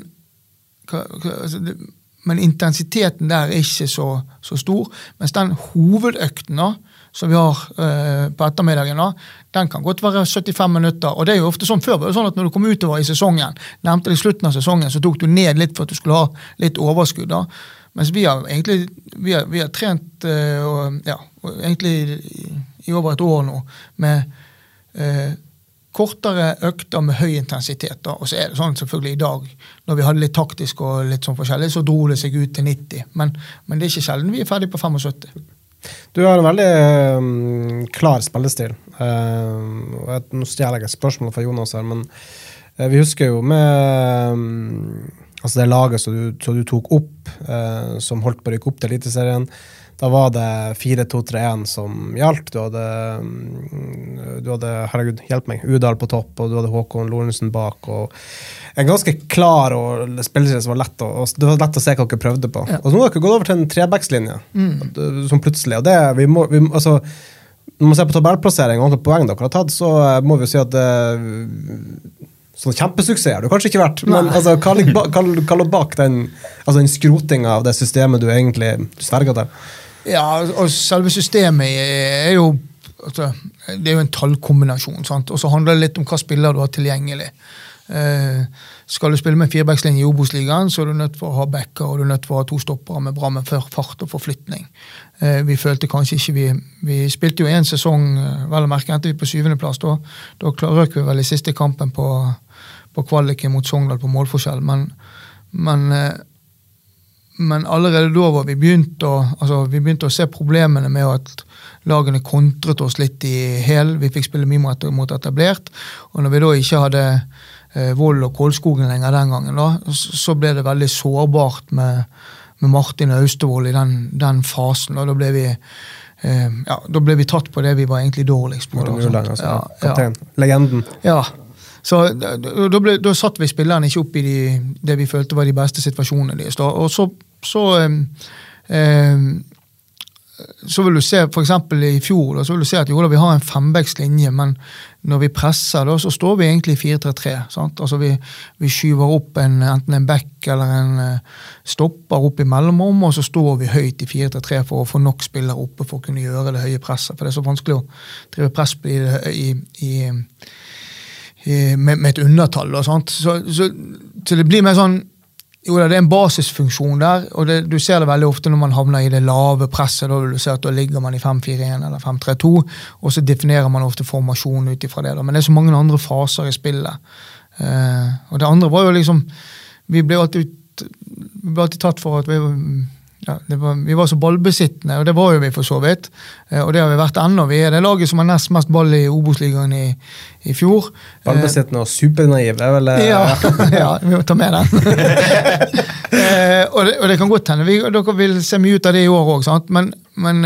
men intensiteten der er ikke så stor, mens den hovedøkten da, som vi har på ettermiddagen da, den kan godt være 75 minutter, og det er jo ofte sånn før, det var sånn at når du kom utover i sesongen, nærmte deg slutten av sesongen, så tok du ned litt for at du skulle ha litt overskudd da, mens vi har egentlig vi har trent egentlig i over et år nå, med kortere økter med høy intensitet da. Og så er det sånn selvfølgelig i dag, når vi hadde litt taktisk og litt sånn forskjellig, så dro det seg ut til 90, men det er ikke sjelden vi er ferdig på 75. Du har en veldig klar spillestil, og nå stjeler jeg et spørsmål fra Jonas her, men vi husker jo med altså det laget som du tok opp, som holdt på å rykke opp til Eliteserien. Da var det 4-2-3-1 som gjaldt. Du hadde, herregud, hjelp meg, Udal på topp, og du hadde Håkon Lorentzen bak, og en ganske klar og spillere som var lett, og det var lett å se hva dere prøvde på. Ja. Og så nå har dere gått over til en trebackslinje, som plutselig, og det, altså, når man ser på tabellplassering og antall poeng dere har tatt, så må vi jo si at sånn kjempesuksess har du kanskje ikke vært, men altså, hva lå bak den skrotinga av det systemet du egentlig sverger til? Ja, og selve systemet er jo altså, det er jo en tallkombinasjon, sant? Og så handler det litt om hva spiller du har tilgjengelig. Skal du spille med 4-backslinje i Obos-ligaen, så er du nødt for å ha backer, og du er nødt for å ha 2 stoppere med bra med fart og forflytning. Vi følte kanskje ikke vi spilte jo en sesong, vel å merke, endte vi på 7. plass, da røk vi vel i siste kampen på kvaliken mot Sogndal på målforskjell, men allerede da var vi begynte å se problemene med at lagene kontret oss litt i hel, vi fikk spille mye mot etablert, og når vi da ikke hadde Vold og Kålskogen lenger den gangen, da, så ble det veldig sårbart med Martin Austevold i den fasen, og da ble vi tatt på det vi var egentlig dårligst på. Kaptein, legenden. Ja, så da satt vi spillerne ikke opp i det vi følte var de beste situasjonene deres, og så så vil du se, for eksempel i fjor, da, så vil du se at jo da, vi har en 5-bekkslinje, men når vi presser, da, så står vi egentlig i 4-3-3. Sant? Altså vi skyver opp enten en bekk eller en stopper opp i mellomrom, og så står vi høyt i 4-3-3 for å få nok spillere oppe for å kunne gjøre det høye presset, for det er så vanskelig å drive press med et undertall. Da, sant? Så det blir mer sånn, jo da, det er en basisfunksjon der, og du ser det veldig ofte når man havner i det lave presset, da vil du se at da ligger man i 5-4-1 eller 5-3-2, og så definerer man ofte formasjon ut ifra det. Da. Men det er så mange andre faser i spillet. Og det andre var jo liksom, vi ble alltid tatt for at vi var så ballbesittende, og det var jo vi for så vidt, og det har vi vært ennå. Vi er det laget som har nest mest ball i Obos-ligaen i fjor. Ballbesittende og supernaiv, det er vel... Ja, vi må ta med den. Og det kan godt hende, dere vil se mye ut av det i år også, sant? Men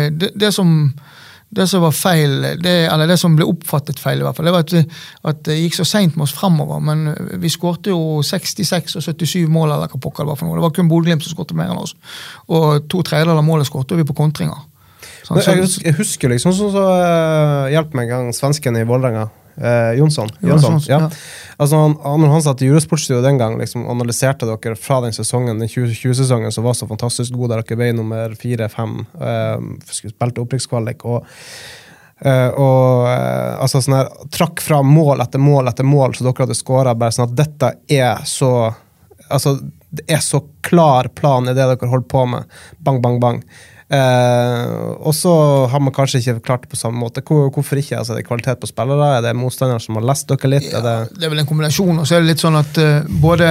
det som var feil, eller det som ble oppfattet feil i hvert fall, det var at det gikk så sent med oss fremover, men vi skårte jo 66 og 77 mål eller hva pokker det var for noe. Det var kun Bodø/Glimt som skårte mer enn oss. Og 2/3 av målet skårte vi på kontringer. Sånn, jeg husker liksom, så hjelp meg en gang svensken i Vålerenga, Jonsson. Ja. Altså, når han satt i Eurosportstudio den gang, liksom, analyserte dere fra den sesongen, den 2020-sesongen, som var så fantastisk god, der dere ble nummer 4-5, spilte opprykkskvalik, og altså sånn her, trakk fra mål etter mål etter mål, så dere hadde skåret bare sånn at dette er så, altså, det er så klar plan i det dere holdt på med. Bang, bang, bang. Og så har man kanskje ikke klart det på samme måte. Hvorfor ikke? Altså, er det kvalitet på spillere? Er det motstandere som har lest dere litt? Ja, det er vel en kombinasjon, og så er det litt sånn at både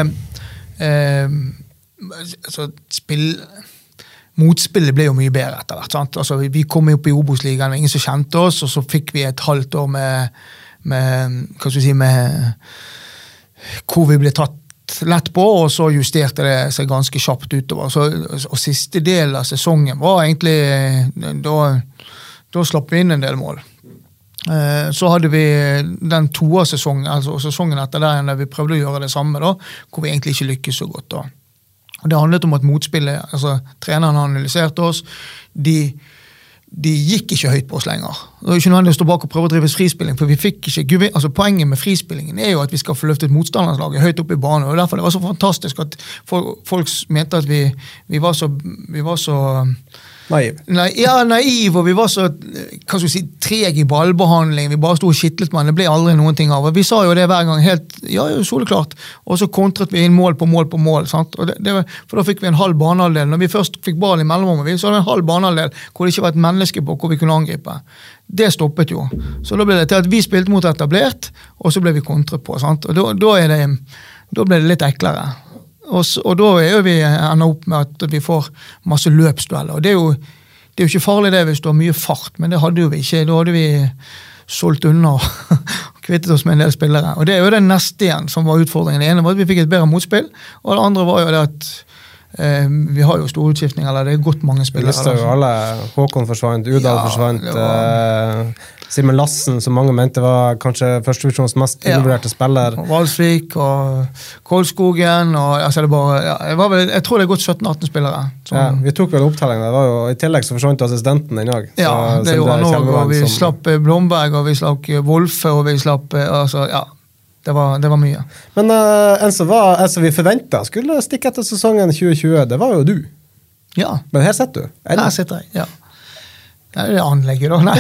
altså, motspillet ble jo mye bedre etter hvert, sant? Altså, vi kom opp i Obos-ligaen, ingen som kjente oss, og så fikk vi et halvt år med hva skal vi si, med hvor vi ble tatt lett på, og så justerte det seg ganske kjapt utover. Og siste del av sesongen var egentlig, da slapp vi inn en del mål. Så hadde vi den toårsesongen, altså sesongen etter der vi prøvde å gjøre det samme, da, hvor vi egentlig ikke lykkes så godt. Da. Og det handlet om at motspillet, altså treneren analyserte oss, de gikk ikke høyt på oss lenger. Det var ikke nødvendig å stå bak og prøve å drive frispilling, for vi fikk ikke, altså poenget med frispillingen er jo at vi skal få løftet motstanderslaget høyt opp i banen, og derfor det var så fantastisk at folk mente at vi var så naiv. Naiv, og vi var så, hva skal vi si, treg i ballbehandling, vi bare stod og skittlet med, det ble aldri noen ting av, og vi sa jo det hver gang helt, ja, soleklart, og så kontret vi inn mål på mål, sant? Og for da fikk vi en halv banehalvdel, når vi først fikk ball i mellomrommet, så hadde vi en halv banehalvdel, hvor det ikke var et menneske på, hvor vi kunne angripe. Det stoppet jo. Så da ble det til at vi spilte mot etablert, og så ble vi kontret på, sant? Og da ble det litt eklere. Og da er jo vi ender opp med at vi får masse løpsdueller, og det er jo ikke farlig det hvis du har mye fart, men det hadde jo vi ikke, da hadde vi solgt unna og kvittet oss med en del spillere, og det er jo det neste igjen som var utfordringen. Det ene var at vi fikk et bedre motspill, og det andre var jo det at vi har jo store utskiftninger, eller det er godt mange spillere. Vi jo alle, Håkon forsvant, Udal forsvant, Simen Lassen, som mange mente var kanskje førstevisjons mest involverte spiller. Og Valsvik og Kolskogen, og altså det bare, jeg tror det er godt 17-18 spillere. Ja, vi tok vel opptellingen, det var jo, i tillegg så forsvant assistenten i dag. Ja, det gjorde han også, og vi slapp Blomberg, og vi slapp Wolfe, og vi slapp, altså, ja. Det var mye. Men en som vi forventet skulle stikke etter sesongen 2020, det var jo du. Ja. Men her sitter du. Her sitter jeg, ja. Det er det anlegget da, nei.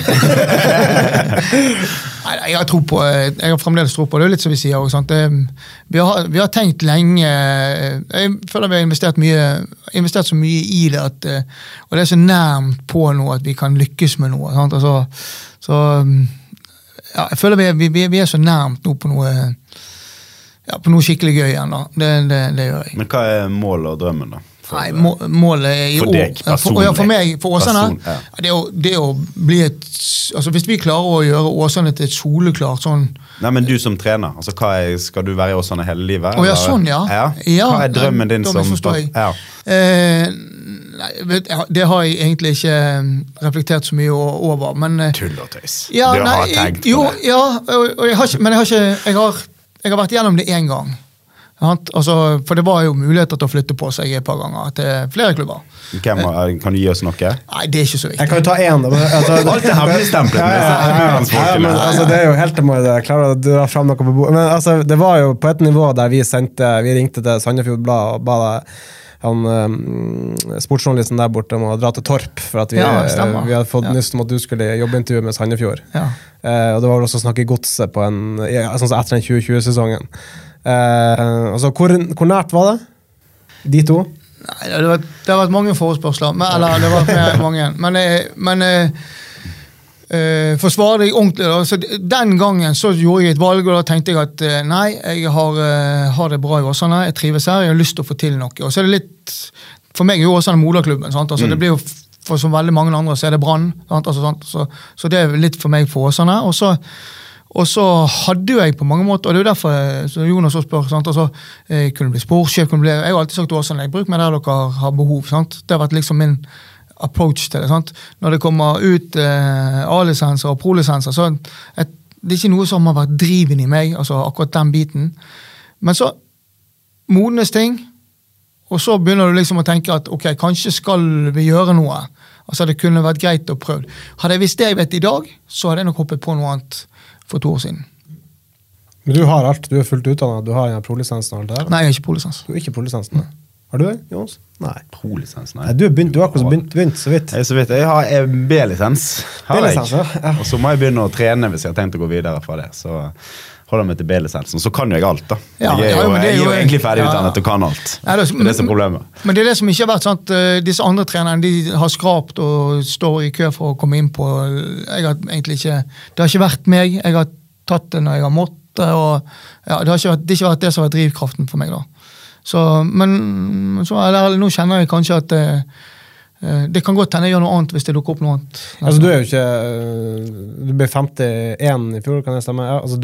Nei, jeg har fremdeles tro på det, er litt som vi sier også, sant? Vi har tenkt lenge, jeg føler vi har investert så mye i det, og det er så nærmt på noe at vi kan lykkes med noe, sant? Altså, så ja, jeg føler vi er så nærmt nå på noe skikkelig gøy igjen da. Det gjør jeg. Men hva er målet og drømmen da? Nei, målet er i år. For deg, personlig. For meg, for Åsane, det å bli altså hvis vi klarer å gjøre Åsane til et soleklart sånn... Nei, men du som trener, altså skal du være i Åsane hele livet? Ja, sånn, ja. Hva er drømmen din som... Ja. Nei, det har jeg egentlig ikke reflektert så mye over, men... Tull og tøys. Ja, du har tenkt på det. Jo, ja, men jeg har vært gjennom det en gang. Altså, for det var jo muligheter til å flytte på seg et par ganger til flere klubber. Kan du gi oss noe? Nei, det er ikke så viktig. Jeg kan jo ta en. Alt er hemmelig-stemplet. Det er jo helt til mål, jeg klarer å dra frem noe på bordet. Men altså, det var jo på et nivå der vi ringte til Sandefjord Blad og ba sportsjournalisten der borte om å dra til Torp, for at vi hadde fått nyst om at du skulle jobbeintervju med Sandefjord. Og det var også snakk i godset på sånn som etter den 2020-sesongen. Altså, hvor nært var det? De to? Nei, det har vært mange forespørsler, eller det har vært mange, men for å svare deg ordentlig da, så den gangen så gjorde jeg et valg, og da tenkte jeg at nei, jeg har det bra i Åsane, jeg trives her, jeg har lyst til å få til noe, og så er det litt, for meg er jo Åsane moderklubben, sant? Altså, det blir jo, for som veldig mange andre så er det Brann, altså, så det er litt for meg for Åsane, og så hadde jo jeg på mange måter, og det er jo derfor så Jonas også spør, sant? Altså, kunne bli sportssjef, jeg har alltid sagt til Åsane, jeg bruker meg der dere har behov, sant? Det har vært liksom min approach til det, sant? Når det kommer ut A-lisenser og pro-lisenser, så det er ikke noe som har vært driven i meg, altså akkurat den biten, men så modnes ting, og så begynner du liksom å tenke at ok, kanskje skal vi gjøre noe, altså det kunne vært greit å prøve. Hadde jeg visst det jeg vet i dag, så hadde jeg nok hoppet på noe annet for 2 år siden. Men du har alt, du er fullt utdannet, du har pro-lisensen og alt det her? Nei, jeg har ikke pro-lisens. Du er ikke pro-lisensen, har du det, Jonas? Nei. Pro-lisens, nei. Du har akkurat begynt så vidt. Jeg har B-lisens, B-lisens, ja. Og så må jeg begynne å trene hvis jeg har tenkt å gå videre fra det, så holder meg til B-lisensen, så kan jeg alt da. Jeg er jo egentlig ferdig utdannet og kan alt. Det er det som er problemet. Men det er det som ikke har vært sant, disse andre trenerne, de har skrapt og står i kø for å komme inn på, jeg har egentlig ikke, det har ikke vært meg, jeg har tatt det når jeg har måttet, og det har ikke vært det som har vært drivkraften for meg da. Så, men nå kjenner jeg kanskje at det kan godt hende jeg gjør noe annet hvis det dukker opp noe annet. Altså, du er jo ikke, du ble 51 i fjor, kan jeg stemme? Ja, altså,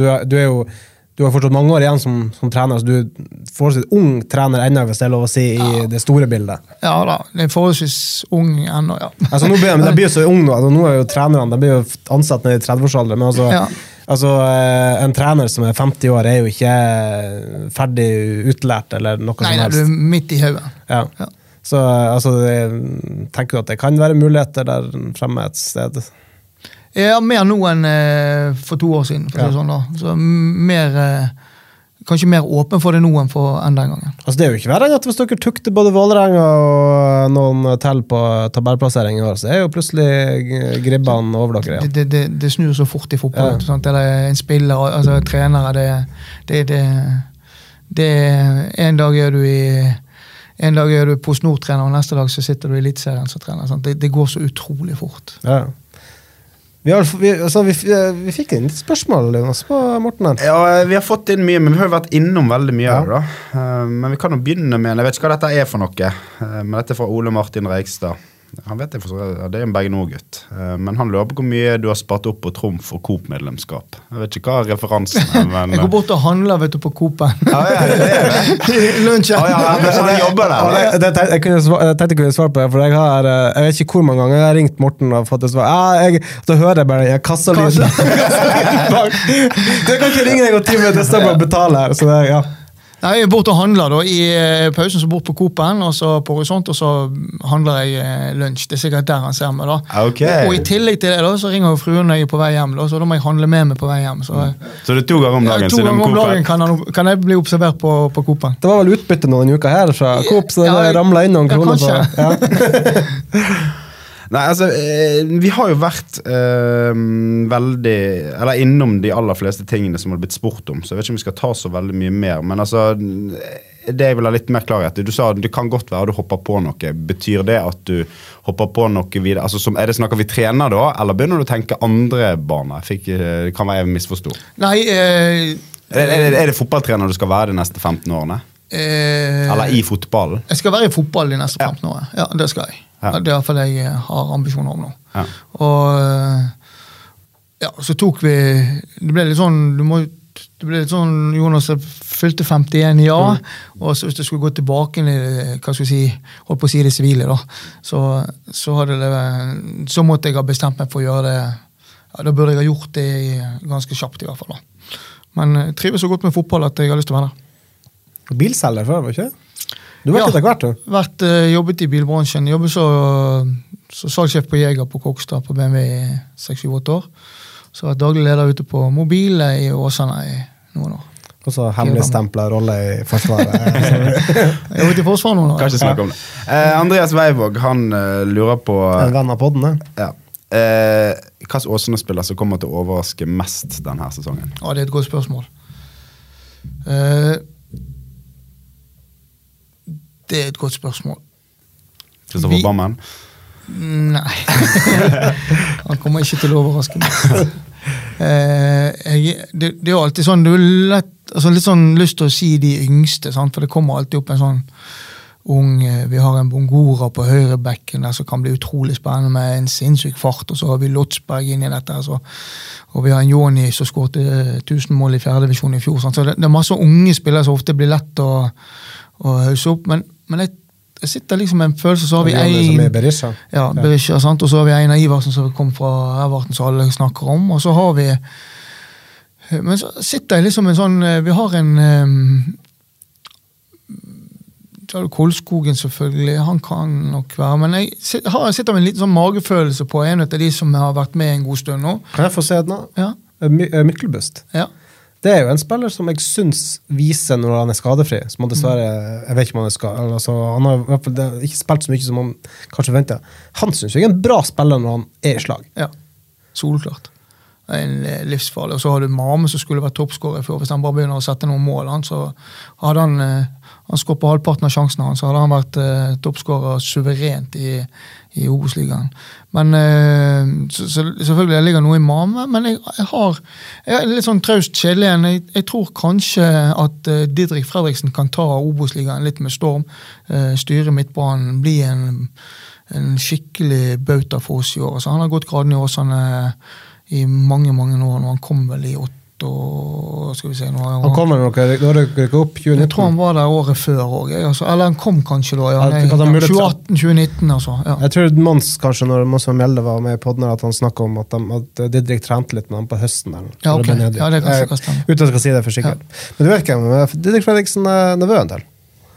du har fortsatt mange år igjen som trener, så du er forholdsvis ung trener ennå, hvis det er lov å si, i det store bildet. Ja da, det er forholdsvis ung ennå, ja. Altså, nå blir jo så ung nå, nå er jo trenerne, de blir jo ansatt ned i 30-årsalderen, men altså, en trener som er 50 år er jo ikke ferdig utlært eller noe som helst. Nei, du er midt i hodet. Ja. Så altså, tenker du at det kan være muligheter der fremme et sted? Ja, mer nå enn for 2 år siden, for å si sånn da. Så kanskje mer åpen for det nå enn den gangen. Altså, det er jo ikke verre enn at hvis dere tukter både Vålerenga og noen til på tabellplassering i år, så er jo plutselig gribbene over dere igjen. Det snur så fort i fotball, sant? Eller en spiller, altså trenere, det en dag er du på Snor-trener, og neste dag så sitter du i Elitserien som trener. Sant? Det går så utrolig fort. Ja. Vi fikk inn litt spørsmål, Jonas, på Morten. Ja, vi har fått inn mye, men vi har vært innom veldig mye av det da. Men vi kan jo begynne med, jeg vet ikke hva dette er for noe, men dette er fra Ole Martin Reikstad. Han vet det, det er en Bergen Nord-gutt. Men han lurer på hvor mye du har spart opp på Trumf for Coop-medlemskap. Jeg vet ikke hva referansen er, men... Jeg går bort og handler, vet du, på Coop-en. Ja, det er det. Lunsjen. Han jobber der. Jeg tenkte ikke å svare på det, for jeg vet ikke hvor mange ganger jeg har ringt Morten og fått det svar. Så hører jeg bare kassalyden. Du kan ikke ringe deg og time, det står bare å betale her, så det, ja. Jeg er bort og handler da, i pausen så bort på Coop-en, og så på Horisont, og så handler jeg lunsj. Det er sikkert der han ser meg da. Okay. Og i tillegg til det da, så ringer jo fruen når jeg er på vei hjem da, så da må jeg handle med meg på vei hjem. Så det er 2 ganger om dagen? 2 ganger om dagen kan jeg bli observert på Coop-en. Det var vel utbytte noen uker her fra Coop, så det ramlet inn noen kroner på. Ja. Nei, altså, vi har jo vært veldig, eller innom de aller fleste tingene som har blitt spurt om, så jeg vet ikke om vi skal ta så veldig mye mer, men altså, det jeg vil ha litt mer klarhet. Du sa det kan godt være at du hopper på noe. Betyr det at du hopper på noe videre? Altså, er det snakker vi trener da, eller begynner du å tenke andre baner? Det kan være jeg misforstår. Nei, er det fotballtrener du skal være de neste 15 årene? Eller i fotballen? Jeg skal være i fotball de neste 15 årene. Ja, det skal jeg. Ja. Det er i hvert fall jeg har ambisjoner om nå. Ja. Og ja, så tok vi, det ble litt sånn, Jonas fylte 51 og så hvis det skulle gå tilbake hva skal vi si, holdt på å si det sivile da, så måtte jeg ha bestemt meg for å gjøre det, ja, da burde jeg ha gjort det ganske kjapt i hvert fall da. Men jeg trives så godt med fotball at jeg har lyst til å være der. Bilselger før, var ikke det? Du har vært etter hvert, du? Jobbet i bilbransjen. Jobbet så salgssjef på Jeger på Kokstad på BMW i 6-8 år. Så var daglig leder ute på mobile i Åsane i noen år. Og så hemmeligstemplet rolle i Forsvaret. Jeg har vært i Forsvaret noen år. Kanskje snakke om det. Andreas Veivåg, han lurer på... En venn av podden, ja. Hva Åsane-spiller som kommer til å overraske mest denne sesongen? Ja, det er et godt spørsmål. Det er et godt spørsmål. Kristoffer Bammen? Nei. Han kommer ikke til å overraske meg. Det er jo alltid sånn, du er litt sånn lyst til å si de yngste, sant? For det kommer alltid opp en sånn ung, vi har en Bongora på høyre bekken der som kan bli utrolig spennende med en sinnssyk fart, og så har vi Lotsberg inn i dette, og vi har en Joni som skårte 1000 mål i 4. divisjon i fjor, sant? Så det er masse unge spillere som ofte blir lett å hause opp, men jeg sitter liksom med en følelse, så har vi Berisha. Ja, Berisha, sant? Og så har vi Einar Iversen som kom fra Everton, som alle snakker om, og så har vi, men så sitter jeg liksom en sånn, vi har en, så har du Kolskogen selvfølgelig, han kan nok være, men jeg sitter med en liten sånn magefølelse på en av de som har vært med en god stund nå. Kan jeg få se det nå? Ja. Myklebust. Ja. Det er jo en spiller som jeg synes viser når han er skadefri, som han dessverre, jeg vet ikke om han er skadet, altså, han har i hvert fall ikke spilt så mye som han kanskje ventet. Han synes jeg er en bra spiller når han er i slag. Ja, solklart. En livsfarlig. Og så har du Mame som skulle vært toppskårer for, hvis han bare begynner å sette noen mål, så hadde han skåret på halvparten av sjansene hans, så hadde han vært toppskårer suverent i Obos-ligaen. Men så selvfølgelig ligger noe i Mame, men jeg er litt sånn traust kjedelig igjen. Jeg tror kanskje at Didrik Fredriksen kan ta Obos-ligaen litt med storm, styre midtbanen, bli en skikkelig bauta for oss i år. Så han har gått graden i Åsane i mange, mange år, når han kom vel i 8 år, skal vi se. Han kom vel da rykket opp 2019? Jeg tror han var der året før også, eller han kom kanskje da, 2018-2019 altså. Ja. Jeg tror Mons kanskje, når Mons og Mjelde var med i podden, at han snakket om at Didrik trente litt med han på høsten. Der, ja, ok. Ja, det kan sikkert stemme. Uten at jeg skal si det for sikkert. Ja. Men du vet ikke, men Didrik Fredriksen er nevøen til.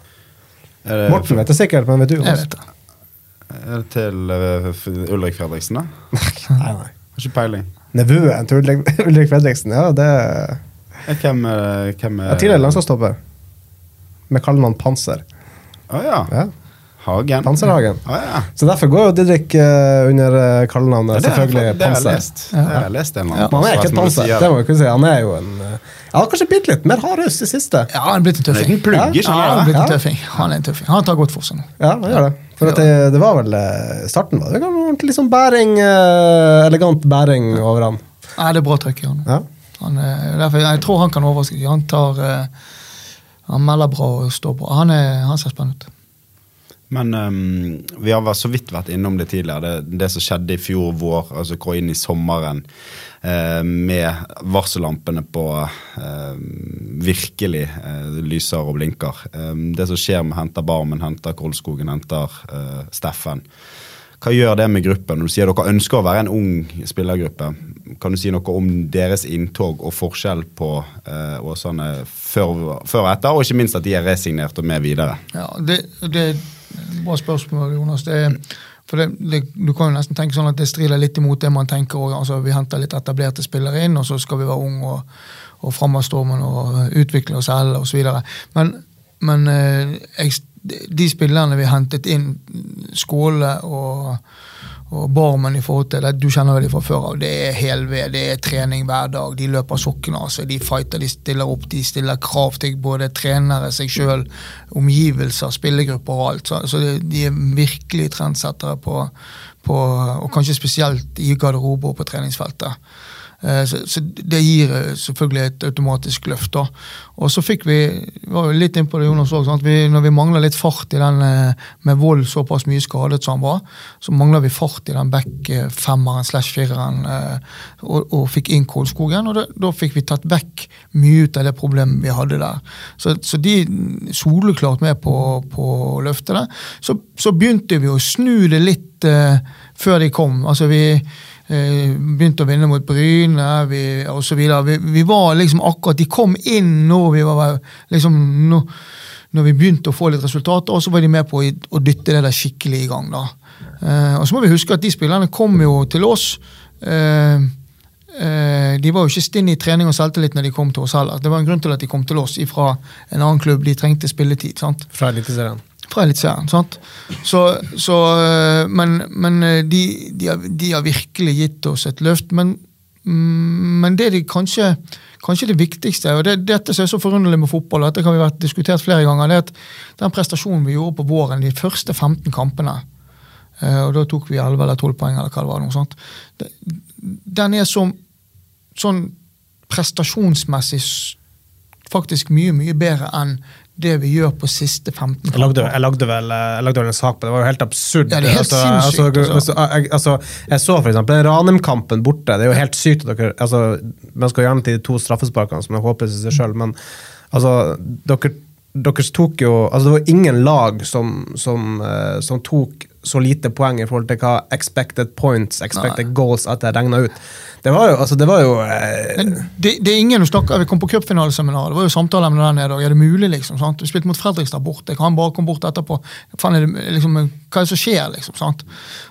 Morten vet det sikkert, men vet du også? Jeg vet det. Er det til Ulrik Fredriksen da? Nei. Har ikke peiling. Nevøen til Ulrik Fredriksen, ja, det... Hvem er... tidligere landslagsstopper. Med kallenavn Panser. Ja. Hagen. Panserhagen. Ja. Så derfor går jo Didrik under kallenavnet, selvfølgelig Panser. Det har jeg lest en eller annen. Men han er ikke et Panser, det må vi kunne si. Han er jo en... Han har kanskje blitt litt mer hardhus i siste. Ja, han er blitt en tøffing. En plugger, han er blitt en tøffing. Han er en tøffing. Han tar godt for seg nå. Ja, han gjør det. For at det var vel starten, var det ordentlig liksom bæring, elegant bæring over han. Nei, det er bra trykk i han. Ja. Derfor, jeg tror han kan overraske. Han melder bra og står bra. Han ser spennende ut. Men vi har så vidt vært innom det tidligere, det som skjedde i fjor vår, altså gå inn i sommeren med varsellampene på virkelig lyser og blinker. Det som skjer med henter Barmen, henter Kolskogen, henter Steffen. Hva gjør det med gruppen? Når du sier at dere ønsker å være en ung spillergruppe, kan du si noe om deres inntog og forskjell på Åsane før og etter, og ikke minst at de er resignert og med videre? Ja, det bra spørsmål, Jonas. Du kan jo nesten tenke sånn at det strider litt imot det man tenker. Altså, vi henter litt etablerte spillere inn, og så skal vi være unge og fremadstormen og utvikle oss selv og så videre. Men de spillerne vi hentet inn, Skåle og Barmen i forhold til det, du kjenner jo de fra før av, det er helved, det er trening hver dag, de løper sokkene av seg, de fighter, de stiller opp, de stiller krav til både trenere, seg selv, omgivelser, spillegrupper og alt, så de er virkelig trendsettere på og kanskje spesielt i garderobe og på treningsfeltet. Så det gir selvfølgelig et automatisk løft da. Og så fikk vi var jo litt inn på det, Jonas også, sant? Når vi mangler litt fart i den med vold såpass mye skadet som han var, så mangler vi fart i den back-femmeren/fireren og fikk inn Kolskogen, og da fikk vi tatt vekk mye ut av det problemet vi hadde der. Så de soleklart med på å løfte det. Så begynte vi å snu det litt før de kom. Altså begynte å vinne mot Bryne, og så videre. Vi var liksom akkurat, de kom inn når vi var liksom, når vi begynte å få litt resultater, og så var de med på å dytte det der skikkelig i gang da. Og så må vi huske at de spillerne kom jo til oss, de var jo ikke stinn i trening og selvtillit når de kom til oss heller. Det var en grunn til at de kom til oss fra en annen klubb, de trengte spilletid, sant? Fra Eliteserien. Fra Eliteserien, sant? Men de har virkelig gitt oss et løft, men det de kanskje det viktigste, og dette som så forunderlig med fotball, dette kan vi ha diskutert flere ganger, det at den prestasjonen vi gjorde på våren, de første 15 kampene, og da tok vi 11 eller 12 poeng, eller hva det var, noe sånt, den sånn prestasjonsmessig faktisk mye bedre enn det vi gjør på siste 15 kamper. Jeg lagde vel en sak på det, var jo helt absurd. Ja, det helt sinnssykt. Jeg så for eksempel Ranheim-kampen borte, det er jo helt sykt at dere, man skal gjerne til de 2 straffesparkene som er håpløse i seg selv, men dere tok jo, det var ingen lag som tok så lite poeng i forhold til hva expected points, expected goals at det regnet ut. Det var jo det er ingen å snakke, vi kom på cupfinaleseminar, det var jo samtaler med den nede, og er det mulig liksom, sant? Vi spilte mot Fredrikstad bort, jeg kan bare komme bort etterpå, hva er det som skjer liksom, sant?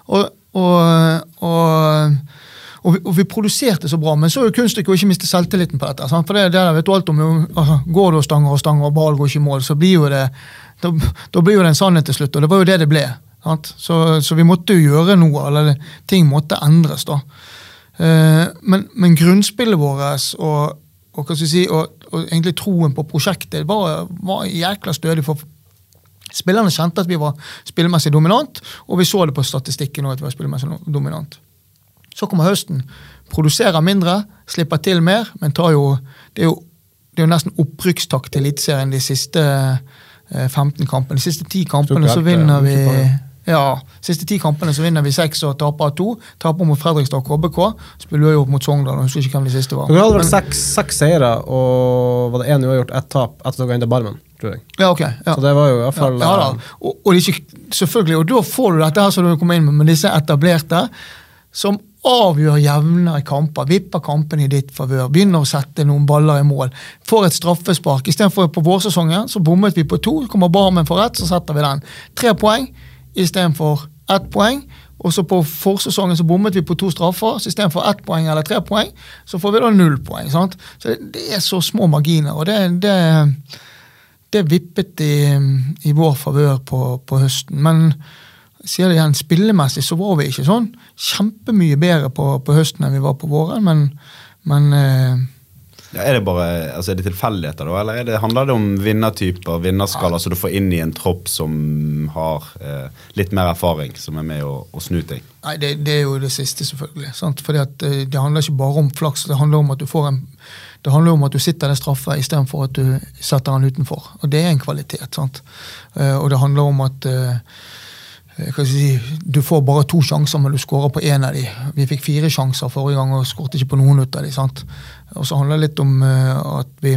Og vi produserte så bra, men så er jo kunststykket å ikke miste selvtilliten på dette, sant? For det vet du alt om, går det og stanger, og ball går ikke i mål, så blir jo det, da blir jo det en sannhet til slutt, og det var jo det ble. Så vi måtte jo gjøre noe, eller ting måtte endres da. Men grunnspillet vårt og hva skal jeg si, og egentlig troen på prosjektet var jækla stødig, for spillerne kjente at vi var spillemessig dominant, og vi så det på statistikken nå at vi var spillemessig dominant. Så kommer høsten, produserer mindre, slipper til mer, men det er jo nesten opprykkstakt til eliteserien de siste 15 kampene. De siste 10 kampene så vinner vi siste 10 kampene så vinner vi 6 og taper 2. Taper mot Fredrikstad og KBK. Spiller jo opp mot Sogndal, og husker ikke hvem de siste var. Dere hadde vel 6 seire, og var det en uavgjort, 1 tap etter dere endte Barmen, tror jeg. Ja, ok. Ja. Så det var jo i hvert fall... Ja, og det ikke, selvfølgelig, og da får du dette her som du kommer inn med disse etablerte, som avgjør jevnere kamper, vipper kampen i ditt favør, begynner å sette noen baller i mål, får et straffespark. I stedet for på vårsesongen, så bommet vi på 2, kommer Barmen for 1, så setter vi den. 3 poeng, i stedet for 1 poeng, og så på forsesongen så bommet vi på 2 straffer, så i stedet for 1 poeng eller 3 poeng, så får vi da 0 poeng, sant? Så det er så små marginer, og det vippet i vår favør på høsten, men sier det igjen, spillemessig så var vi ikke sånn kjempemye bedre på høsten enn vi var på våren, men er det bare, er det tilfeldigheter da, eller handler det om vinnertyper, vinnerskaller, så du får inn i en tropp som har litt mer erfaring, som er med å snu ting? Nei, det er jo det siste selvfølgelig, sant? Fordi at det handler ikke bare om flaks, det handler om at det handler om at du sitter der straffe i stedet for at du setter den utenfor, og det er en kvalitet, sant? Og det handler om at du får bare 2 sjanser, men du skårer på 1 av de. Vi fikk 4 sjanser forrige gang, og skåret ikke på noen ut av de, sant? Og så handler det litt om at vi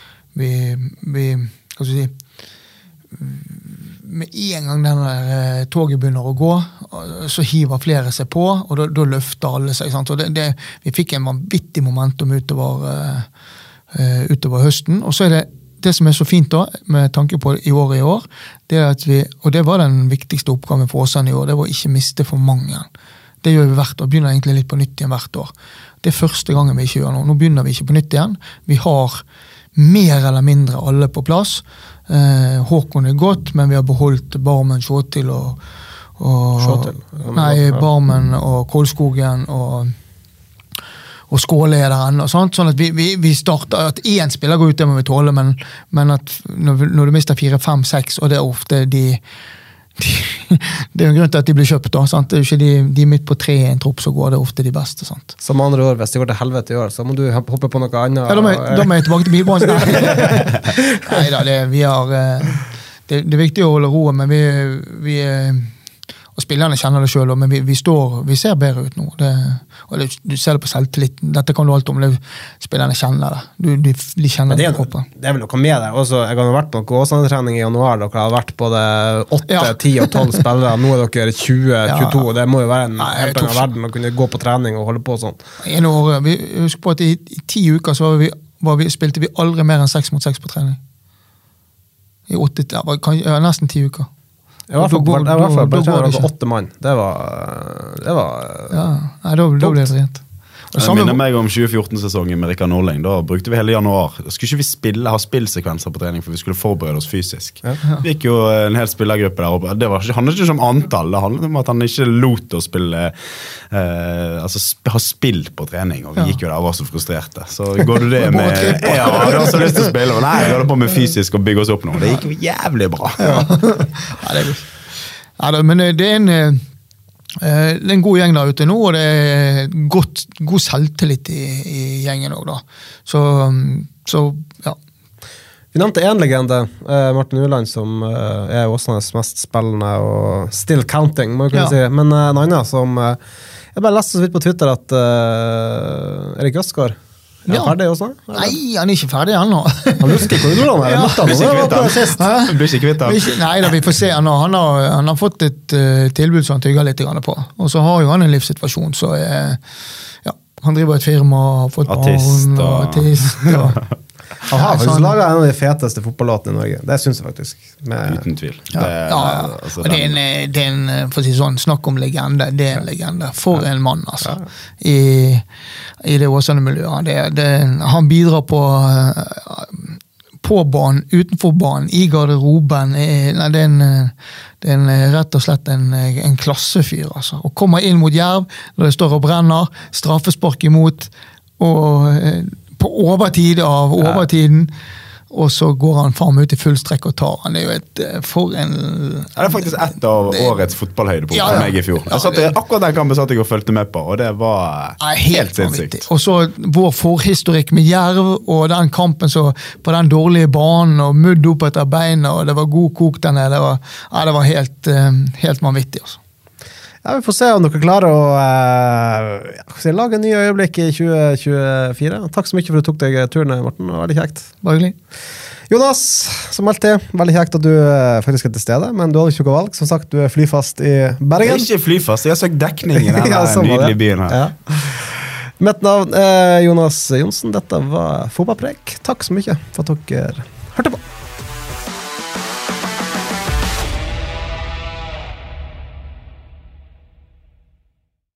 hva skal jeg si, med en gang den toget begynner å gå, så hiver flere seg på, og da løfter alle seg, sant? Og vi fikk en vanvittig momentum utover høsten, og så er det som er så fint da, med tanke på i år, det er at og det var den viktigste oppgaven for oss i år, det var ikke miste for mange. Det gjør vi hvert år, begynner egentlig litt på nytt igjen hvert år. Det er første gangen vi ikke gjør noe. Nå begynner vi ikke på nytt igjen. Vi har mer eller mindre alle på plass. Håkon er godt, men vi har beholdt Barmen, Sjåtil Barmen og Kolskogen og skålederen og sånt, sånn at vi starter, at en spiller går ut, det må vi tåle, men at når du mister 4, 5, 6, og det er ofte det er jo en grunn til at de blir kjøpt da, sant? Det er jo ikke de midt på 3 i en tropp, så går det ofte de beste, sant? Som andre år, hvis det går til helvete i år, så må du hoppe på noe annet. Ja, da må jeg tilbake til bilbransjen. Neida, vi har, det er viktig å holde roen, men vi Og spillerne kjenner det selv, men vi ser bedre ut nå. Du ser det på selvtilliten. Dette kan du alt om, spillerne kjenner det. De kjenner det på kroppen. Det er vel noe med det. Også, jeg har vært på Åsane-trening i januar, dere har vært både 8, 10 og 12 spillere. Nå er dere 20-22, det må jo være en helt annen verden å kunne gå på trening og holde på sånn. En år, vi husker på at i 10 uker så spilte vi aldri mer enn 6 mot 6 på trening. I 8, nesten 10 uker. I hvert fall bare 8 mann. Det var ja, da ble det rent. Det minner meg om 2014-sesongen med Rikard Norling. Da brukte vi hele januar. Skulle ikke vi ha spillsekvenser på trening, for vi skulle forberede oss fysisk. Vi gikk jo en hel spillergruppe der oppe. Det handlet ikke om antall, det handlet om at han ikke lot oss spille ha spill på trening, og vi gikk jo der og var så frustrerte. Så går du det med du har så lyst til å spille, og nei, jeg holder på med fysisk og bygge oss opp nå. Det gikk jo jævlig bra. Men det er en god gjeng der ute nå, og det er god selvtillit i gjengen også da. Så ja. Vi nevnte en legende, Martin Ueland, som er Åsnes mest spillende og still counting, må jeg kunne si. Men en annen som jeg bare leste så vidt på Twitter at Erik Østgaard er han ferdig også? Nei, han er ikke ferdig ennå. Han husker ikke hvordan han er. Blir ikke kvitt han. Nei, da, vi får se. Han har fått et tilbud som han tygger litt på. Og så har jo han en livssituasjon, så han driver et firma, har fått artist. Han har faktisk laget en av de feteste fotballåtene i Norge. Det synes jeg faktisk. Uten tvil. Og det er en, for å si sånn, snakk om legende. Det er en legende. For en mann, altså. I det Åsane-miljøet. Han bidrar på banen, utenfor banen, i garderoben. Det er rett og slett en klassefyr, altså. Og kommer inn mot Jerv, når det står og brenner, straffespark imot, og på overtid av overtiden, og så går han fram ut i full strekk og tar. Han er jo det er faktisk et av årets fotballhøydepunkt for meg i fjor. Akkurat den kampen satt jeg og følte med på, og det var helt sinnssykt. Og så vår forhistorikk med Jerv, og den kampen så på den dårlige banen, og mudd opp etter beina, og det var god kok denne. Det var helt vanvittig, altså. Ja, vi får se om dere klarer å lage en ny øyeblikk i 2024. Takk så mye for at du tok deg turen, Morten. Det var veldig kjekt. Bare Jonas, som alltid, veldig kjekt at du faktisk er til stede, men du hadde ikke noe valg. Som sagt, du er flyfast i Bergen. Jeg er ikke flyfast, jeg har søkt dekning i denne nydelige byen her. Ja. Mitt navn er Jonas Jonsen. Dette var Fotballpreik. Takk så mye for at dere